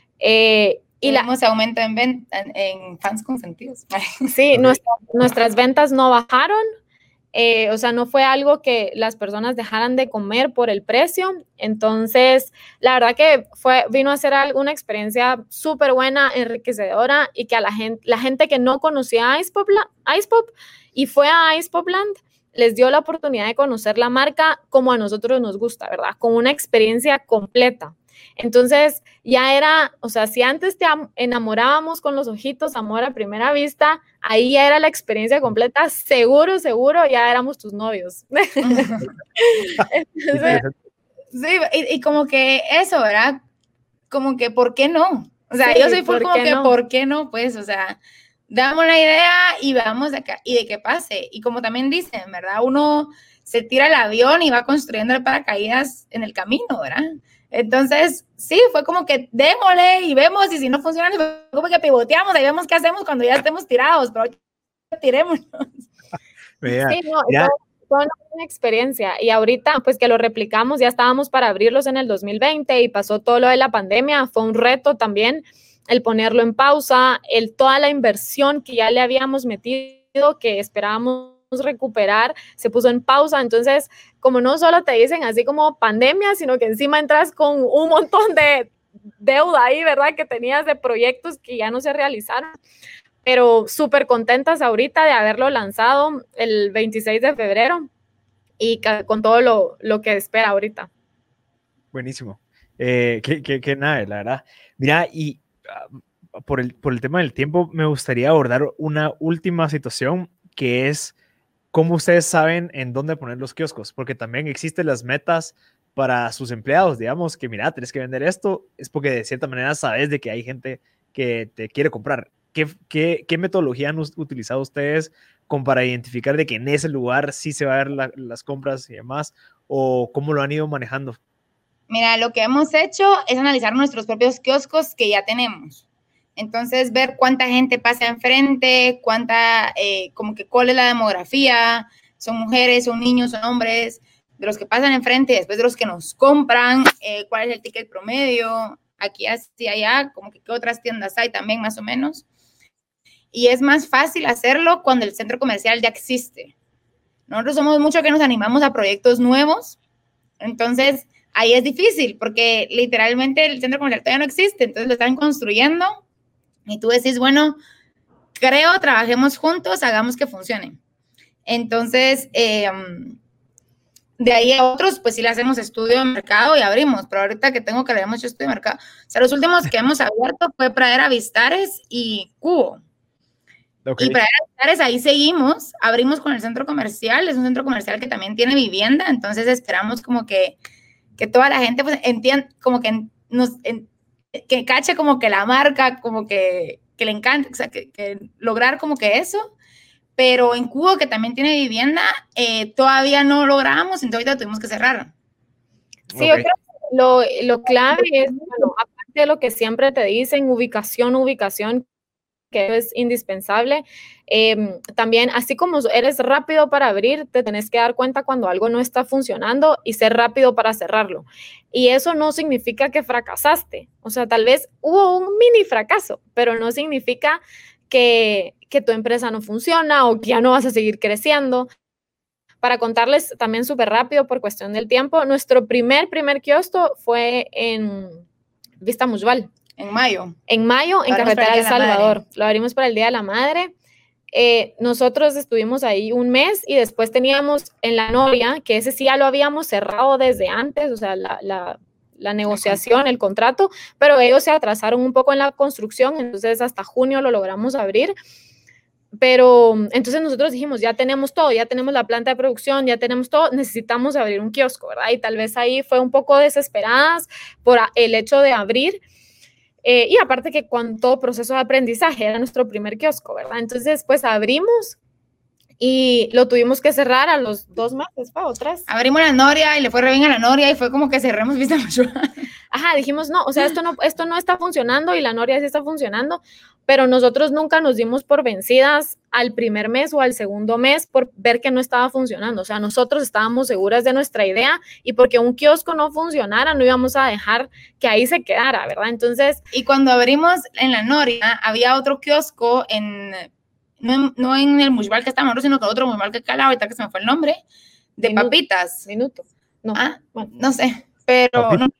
S2: Eh,
S3: y la aumento en, venta, en, en fans consentidos.
S2: Sí, nuestra, nuestras ventas no bajaron. Eh, o sea, no fue algo que las personas dejaran de comer por el precio. Entonces, la verdad que fue, vino a ser una experiencia súper buena, enriquecedora, y que a la gente, la gente que no conocía Ice Pop, Ice Pop y fue a Ice Pop Land, les dio la oportunidad de conocer la marca como a nosotros nos gusta, ¿verdad? Con una experiencia completa. Entonces, ya era, o sea, si antes te enamorábamos con los ojitos, amor a primera vista, ahí ya era la experiencia completa, seguro, seguro, ya éramos tus novios.
S3: Entonces, sí, y, y como que eso, ¿verdad? Como que, ¿por qué no? O sea, sí, yo soy por como que, no? ¿por qué no? Pues, o sea, damos la idea y vamos acá, y de que pase. Y como también dicen, ¿verdad? Uno se tira al avión y va construyendo el paracaídas en el camino, ¿verdad? Entonces, sí, fue como que démosle y vemos, y si no funciona, como que pivoteamos, ahí vemos qué hacemos cuando ya estemos tirados, pero tirémonos.
S1: Mira,
S2: sí, no, fue, fue una experiencia, y ahorita, pues que lo replicamos, ya estábamos para abrirlos en el dos mil veinte, y pasó todo lo de la pandemia, fue un reto también, el ponerlo en pausa, el, toda la inversión que ya le habíamos metido, que esperábamos recuperar, se puso en pausa. Entonces, como no solo te dicen así como pandemia, sino que encima entras con un montón de deuda ahí, ¿verdad? Que tenías de proyectos que ya no se realizaron, pero súper contentas ahorita de haberlo lanzado el veintiséis de febrero y con todo lo, lo que espera ahorita.
S1: Buenísimo. Eh, qué, qué, qué nada, la verdad. Mira, y uh, por, el, por el tema del tiempo, me gustaría abordar una última situación, que es cómo ustedes saben en dónde poner los kioscos, porque también existen las metas para sus empleados, digamos, que mira, tienes que vender esto, es porque de cierta manera sabes de que hay gente que te quiere comprar. ¿Qué, qué, qué metodología han utilizado ustedes como para identificar de que en ese lugar sí se va a ver la, las compras y demás, o cómo lo han ido manejando?
S3: Mira, lo que hemos hecho es analizar nuestros propios kioscos que ya tenemos. Entonces, ver cuánta gente pasa enfrente, cuánta, eh, como que cuál es la demografía, son mujeres, son niños, son hombres, de los que pasan enfrente, después de los que nos compran, eh, cuál es el ticket promedio, aquí hacia allá, como que qué otras tiendas hay también más o menos. Y es más fácil hacerlo cuando el centro comercial ya existe. Nosotros somos muchos que nos animamos a proyectos nuevos, entonces ahí es difícil porque literalmente el centro comercial todavía no existe, entonces lo están construyendo y tú decís, bueno, creo, trabajemos juntos, hagamos que funcione. Entonces, eh, de ahí a otros, pues sí le hacemos estudio de mercado y abrimos, pero ahorita que tengo que le hemos hecho estudio de mercado, o sea, los últimos que hemos abierto fue Pradera Vistares y Cubo. Okay. Y Pradera Vistares, ahí seguimos, abrimos con el centro comercial, es un centro comercial que también tiene vivienda, entonces esperamos como que, que toda la gente pues entienda, como que nos, en, que cache como que la marca, como que, que le encanta, o sea, que, que lograr como que eso. Pero en Cubo, que también tiene vivienda, eh, todavía no logramos, entonces ahorita tuvimos que cerrar.
S2: Sí, okay. Yo creo que lo, lo clave es, bueno, aparte de lo que siempre te dicen, ubicación, ubicación, que es indispensable. Eh, también, así como eres rápido para abrir, te tenés que dar cuenta cuando algo no está funcionando y ser rápido para cerrarlo. Y eso no significa que fracasaste. O sea, tal vez hubo un mini fracaso, pero no significa que, que tu empresa no funciona o que ya no vas a seguir creciendo. Para contarles también súper rápido por cuestión del tiempo, nuestro primer, primer kiosco fue en Vista Mushbal.
S3: En mayo.
S2: En mayo, en Carretera El Salvador. Lo abrimos para el Día de la Madre. Eh, nosotros estuvimos ahí un mes y después teníamos en La Noria, que ese sí ya lo habíamos cerrado desde antes, o sea, la, la, la negociación, el contrato, pero ellos se atrasaron un poco en la construcción, entonces hasta junio lo logramos abrir. Pero entonces nosotros dijimos, ya tenemos todo, ya tenemos la planta de producción, ya tenemos todo, necesitamos abrir un kiosco, ¿verdad? Y tal vez ahí fue un poco desesperadas por el hecho de abrir. Eh, y aparte que con todo proceso de aprendizaje era nuestro primer kiosco, ¿verdad? Entonces, pues abrimos y lo tuvimos que cerrar a los dos meses, ¿pa? ¿O tres?
S3: Abrimos La Noria y le fue re bien a La Noria y fue como que cerremos Vista Mushbal.
S2: Ajá, dijimos, no, o sea, esto no, esto no está funcionando y La Noria sí está funcionando, pero nosotros nunca nos dimos por vencidas al primer mes o al segundo mes por ver que no estaba funcionando. O sea, nosotros estábamos seguras de nuestra idea y porque un kiosco no funcionara, no íbamos a dejar que ahí se quedara, ¿verdad? Entonces...
S3: Y cuando abrimos en La Noria, había otro kiosco en... No, no en el Mushbal que estábamos, sino que otro Mushbal que calaba, ahorita que se me fue el nombre, de
S2: Minuto,
S3: papitas.
S2: Minuto.
S3: No, ah, bueno, no sé, pero... No,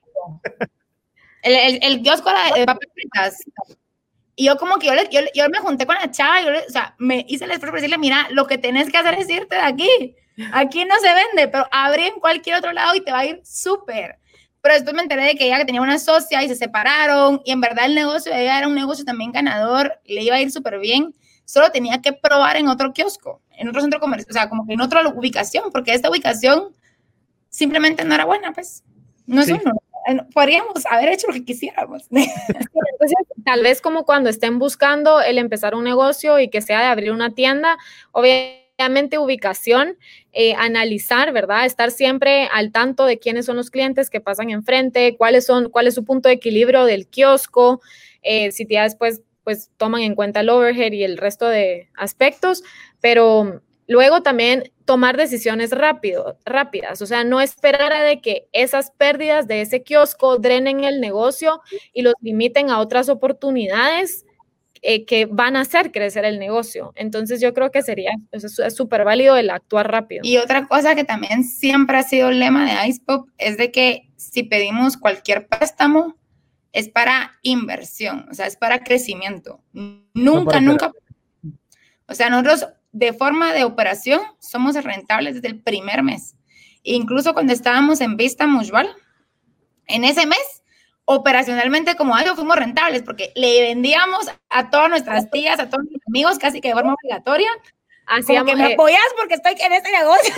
S3: el, el, el kiosco era de papitas. Y yo como que yo, le, yo, yo me junté con la chava, y yo le, o sea, me hice el esfuerzo para decirle, mira, lo que tenés que hacer es irte de aquí. Aquí no se vende, pero abrí en cualquier otro lado y te va a ir súper. Pero después me enteré de que ella que tenía una socia y se separaron, y en verdad el negocio de ella era un negocio también ganador, le iba a ir súper bien, solo tenía que probar en otro kiosco, en otro centro comercial, o sea, como que en otra ubicación, porque esta ubicación simplemente no era buena, pues. No es sí. uno. Podríamos haber hecho lo que quisiéramos.
S2: Entonces, tal vez como cuando estén buscando el empezar un negocio y que sea de abrir una tienda, obviamente ubicación, eh, analizar, ¿verdad? Estar siempre al tanto de quiénes son los clientes que pasan enfrente, cuáles son, cuál es su punto de equilibrio del kiosco, eh, si ya después pues toman en cuenta el overhead y el resto de aspectos, pero luego también tomar decisiones rápido, rápidas, o sea, no esperar a de que esas pérdidas de ese kiosco drenen el negocio y los limiten a otras oportunidades eh, que van a hacer crecer el negocio. Entonces yo creo que sería, es súper válido el actuar rápido.
S3: Y otra cosa que también siempre ha sido el lema de IcePop es de que si pedimos cualquier préstamo es para inversión, o sea, es para crecimiento. Nunca, no nunca. O sea, nosotros de forma de operación somos rentables desde el primer mes. Incluso cuando estábamos en Vista Mushbal, en ese mes, operacionalmente como algo fuimos rentables porque le vendíamos a todas nuestras tías, a todos mis amigos, casi que de forma obligatoria. Hacíamos, como que me apoyas porque estoy en este negocio.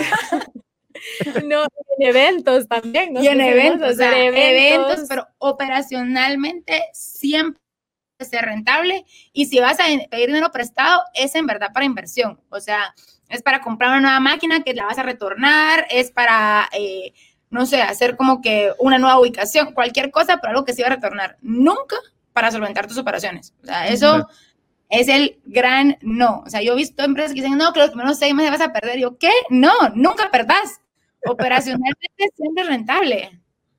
S2: No, en eventos también.
S3: Y en eventos, o sea, eventos, eventos, pero operacionalmente siempre ser rentable, y si vas a pedir dinero prestado es en verdad para inversión, o sea, es para comprar una nueva máquina que la vas a retornar, es para, eh, no sé, hacer como que una nueva ubicación, cualquier cosa, pero algo que se va a retornar, nunca para solventar tus operaciones, o sea, eso uh-huh. es el gran no, o sea, yo he visto empresas que dicen, no, que los primeros seis meses vas a perder, yo, ¿qué? No, nunca perdás, operacionalmente siempre es rentable.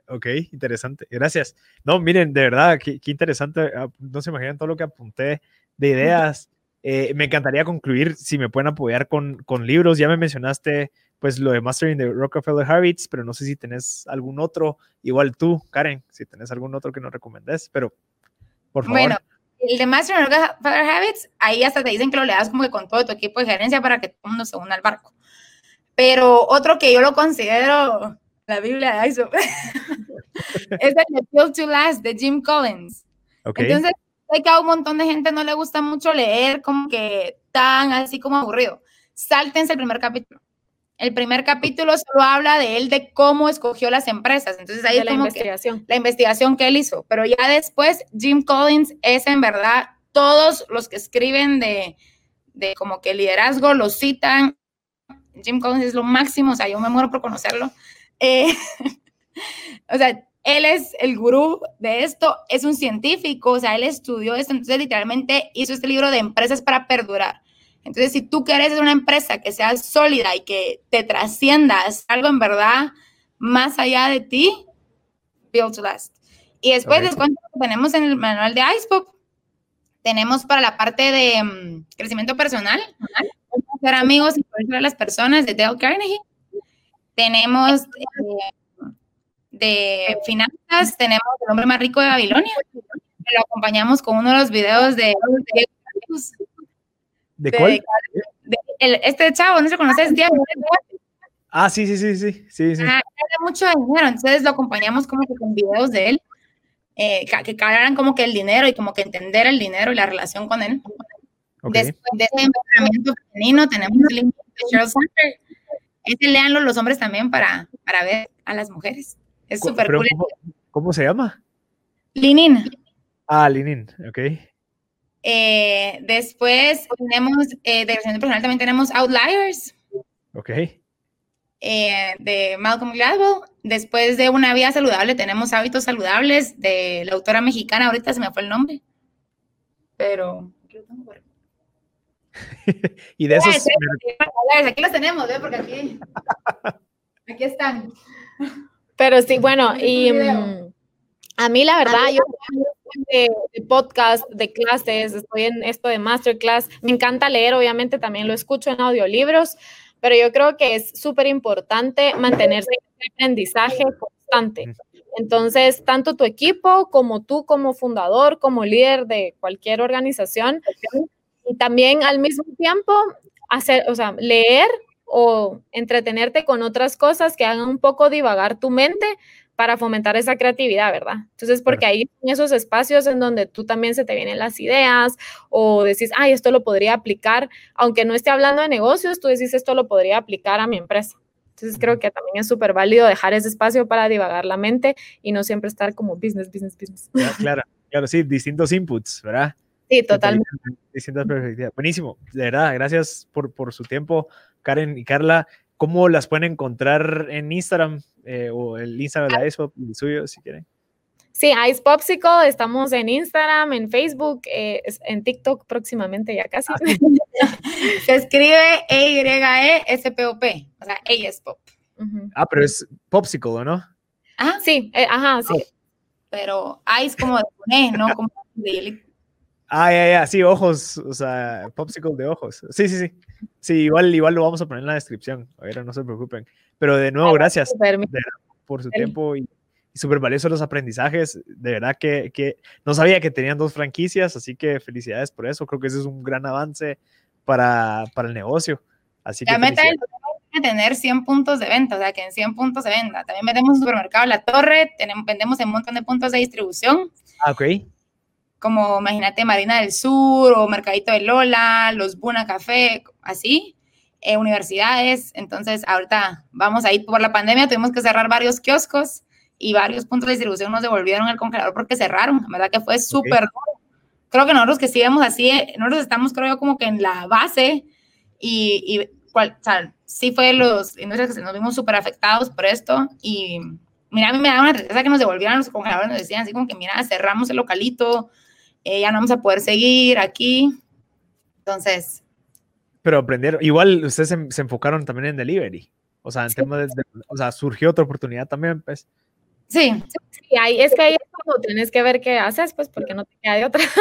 S1: Ok, interesante. Gracias. No, miren, de verdad, qué, qué interesante. No se imaginan todo lo que apunté de ideas. Eh, me encantaría concluir, si me pueden apoyar con, con libros. Ya me mencionaste, pues, lo de Mastering the Rockefeller Habits, pero no sé si tenés algún otro. Igual tú, Karen, si tenés algún otro que nos recomendés, pero por favor.
S3: Bueno, el de Mastering the Rockefeller Habits, ahí hasta te dicen que lo leas como que con todo tu equipo de gerencia para que todo el mundo se una al barco. Pero otro que yo lo considero la Biblia de Iso es el de Built to Last de Jim Collins.
S1: Okay.
S3: Entonces, sé que a un montón de gente no le gusta mucho leer como que tan así como aburrido. Sáltense el primer capítulo. El primer capítulo solo habla de él, de cómo escogió las empresas. Entonces ahí
S2: de
S3: es
S2: la
S3: como
S2: investigación.
S3: Que la investigación que él hizo. Pero ya después, Jim Collins es en verdad, todos los que escriben de, de como que liderazgo lo citan. Jim Collins es lo máximo, o sea, yo me muero por conocerlo. Eh, o sea, él es el gurú de esto, es un científico, o sea, él estudió esto, entonces literalmente hizo este libro de empresas para perdurar. Entonces, si tú quieres una empresa que sea sólida y que te trasciendas algo en verdad más allá de ti, Built to Last. Y después okay. les cuento lo que tenemos en el manual de IcePop. Tenemos para la parte de um, crecimiento personal, ser amigos y poder a las personas de Dale Carnegie. Tenemos eh, de finanzas, tenemos el hombre más rico de Babilonia. Lo acompañamos con uno de los videos de...
S1: ¿De, ¿De cuál?
S3: De, de, el, este chavo, no se conoce, es Diego.
S1: Ah, sí, sí, sí, sí. sí, sí.
S3: Ah, habla mucho de dinero, entonces lo acompañamos como que con videos de él, eh, que, que hablaran como que el dinero y como que entender el dinero y la relación con él. Okay. Después de ese empoderamiento femenino tenemos el libro de Sheryl Sandberg. Ese léanlo los hombres también para, para ver a las mujeres. Es súper cool.
S1: ¿cómo, ¿Cómo se llama?
S3: Linin.
S1: Ah, Linin, ok.
S3: Eh, después tenemos, eh, de crecimiento personal también tenemos Outliers.
S1: Ok.
S3: Eh, de Malcolm Gladwell. Después de Una vida saludable tenemos Hábitos saludables de la autora mexicana, ahorita se me fue el nombre. Pero...
S1: y de esos...
S3: Aquí los tenemos, ¿eh? Porque aquí, aquí están.
S2: Pero sí, bueno, y um, a mí la verdad, yo de, de podcast, de clases, estoy en esto de masterclass, me encanta leer, obviamente también lo escucho en audiolibros, pero yo creo que es súper importante mantenerse en aprendizaje constante. Entonces, tanto tu equipo como tú como fundador, como líder de cualquier organización, y también al mismo tiempo hacer, o sea, leer o entretenerte con otras cosas que hagan un poco divagar tu mente para fomentar esa creatividad, ¿verdad? Entonces, porque ahí hay esos espacios en donde tú también se te vienen las ideas o decís, ay, esto lo podría aplicar, aunque no esté hablando de negocios, tú decís, esto lo podría aplicar a mi empresa. Entonces, creo que también es súper válido dejar ese espacio para divagar la mente y no siempre estar como business, business, business.
S1: Claro, claro, claro sí, distintos inputs, ¿verdad?
S2: Sí, totalmente.
S1: Distintas perspectivas. Buenísimo, de verdad, gracias por, por su tiempo, Karen y Carla. ¿Cómo las pueden encontrar en Instagram eh, o el Instagram de la IcePop, el suyo, si quieren?
S2: Sí, Ice Popsicle, estamos en Instagram, en Facebook, eh, en TikTok próximamente ya casi.
S3: Se escribe E Y E S P O P, o sea, IcePop.
S1: Uh-huh. Ah, pero es Popsicle, ¿no?
S3: Ajá,
S2: sí, eh, ajá, sí.
S3: Oh. Pero Ice como de poner, no como de...
S1: Ah, ya, ya, sí, ojos, o sea, Popsicle de ojos. Sí, sí, sí. Sí, igual, igual lo vamos a poner en la descripción. A ver, no se preocupen. Pero de nuevo, gracias de verdad, por su tiempo y, y súper valiosos los aprendizajes. De verdad que, que no sabía que tenían dos franquicias, así que felicidades por eso. Creo que ese es un gran avance para, para el negocio. Así
S3: la
S1: que
S3: meta es tener cien puntos de venta, o sea, que en cien puntos se venda. También vendemos en supermercado La Torre, tenemos, vendemos en un montón de puntos de distribución.
S1: Ah, ok.
S3: Como, imagínate, Marina del Sur o Mercadito de Lola, los Buna Café, así, eh, universidades. Entonces, ahorita vamos a ir por la pandemia, tuvimos que cerrar varios kioscos y varios puntos de distribución nos devolvieron el congelador porque cerraron. La verdad que fue súper duro. Okay. Creo que nosotros que sí vemos así, nosotros estamos, creo yo, como que en la base y, y cual, o sea, sí fue los industrias que nos vimos súper afectados por esto y mira, a mí me daba una tristeza que nos devolvieran los congeladores, nos decían así como que, mira, cerramos el localito, Eh, ya no vamos a poder seguir aquí, entonces...
S1: Pero aprendieron, igual ustedes se, se enfocaron también en delivery, o sea, en sí. temas de, de, o sea, surgió otra oportunidad también, pues.
S3: Sí.
S2: Sí, ahí, es que ahí es cuando tienes que ver qué haces, pues, porque no te queda de otra.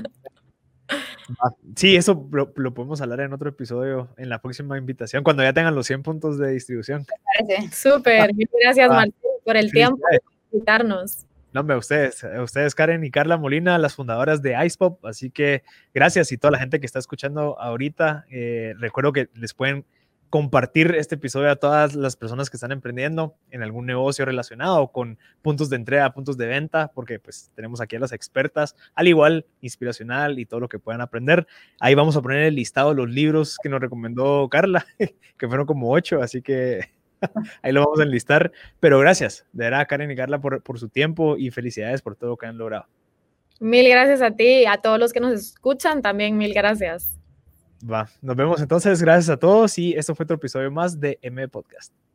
S1: Sí, eso lo, lo podemos hablar en otro episodio, en la próxima invitación, cuando ya tengan los cien puntos de distribución.
S2: Súper, gracias ah, Martín por el tiempo de invitarnos.
S1: No, hombre, a ustedes, a ustedes, Karen y Carla Molina, las fundadoras de IcePop, así que gracias, y toda la gente que está escuchando ahorita, eh, recuerdo que les pueden compartir este episodio a todas las personas que están emprendiendo en algún negocio relacionado con puntos de entrega, puntos de venta, porque pues tenemos aquí a las expertas, al igual inspiracional y todo lo que puedan aprender. Ahí vamos a poner el listado de los libros que nos recomendó Carla, que fueron como ocho, así que ahí lo vamos a enlistar. Pero gracias, de verdad, Karen y Carla, por, por su tiempo y felicidades por todo lo que han logrado.
S2: Mil gracias a ti, a todos los que nos escuchan también, mil gracias.
S1: Va, nos vemos entonces, gracias a todos y esto fue otro episodio más de M Podcast.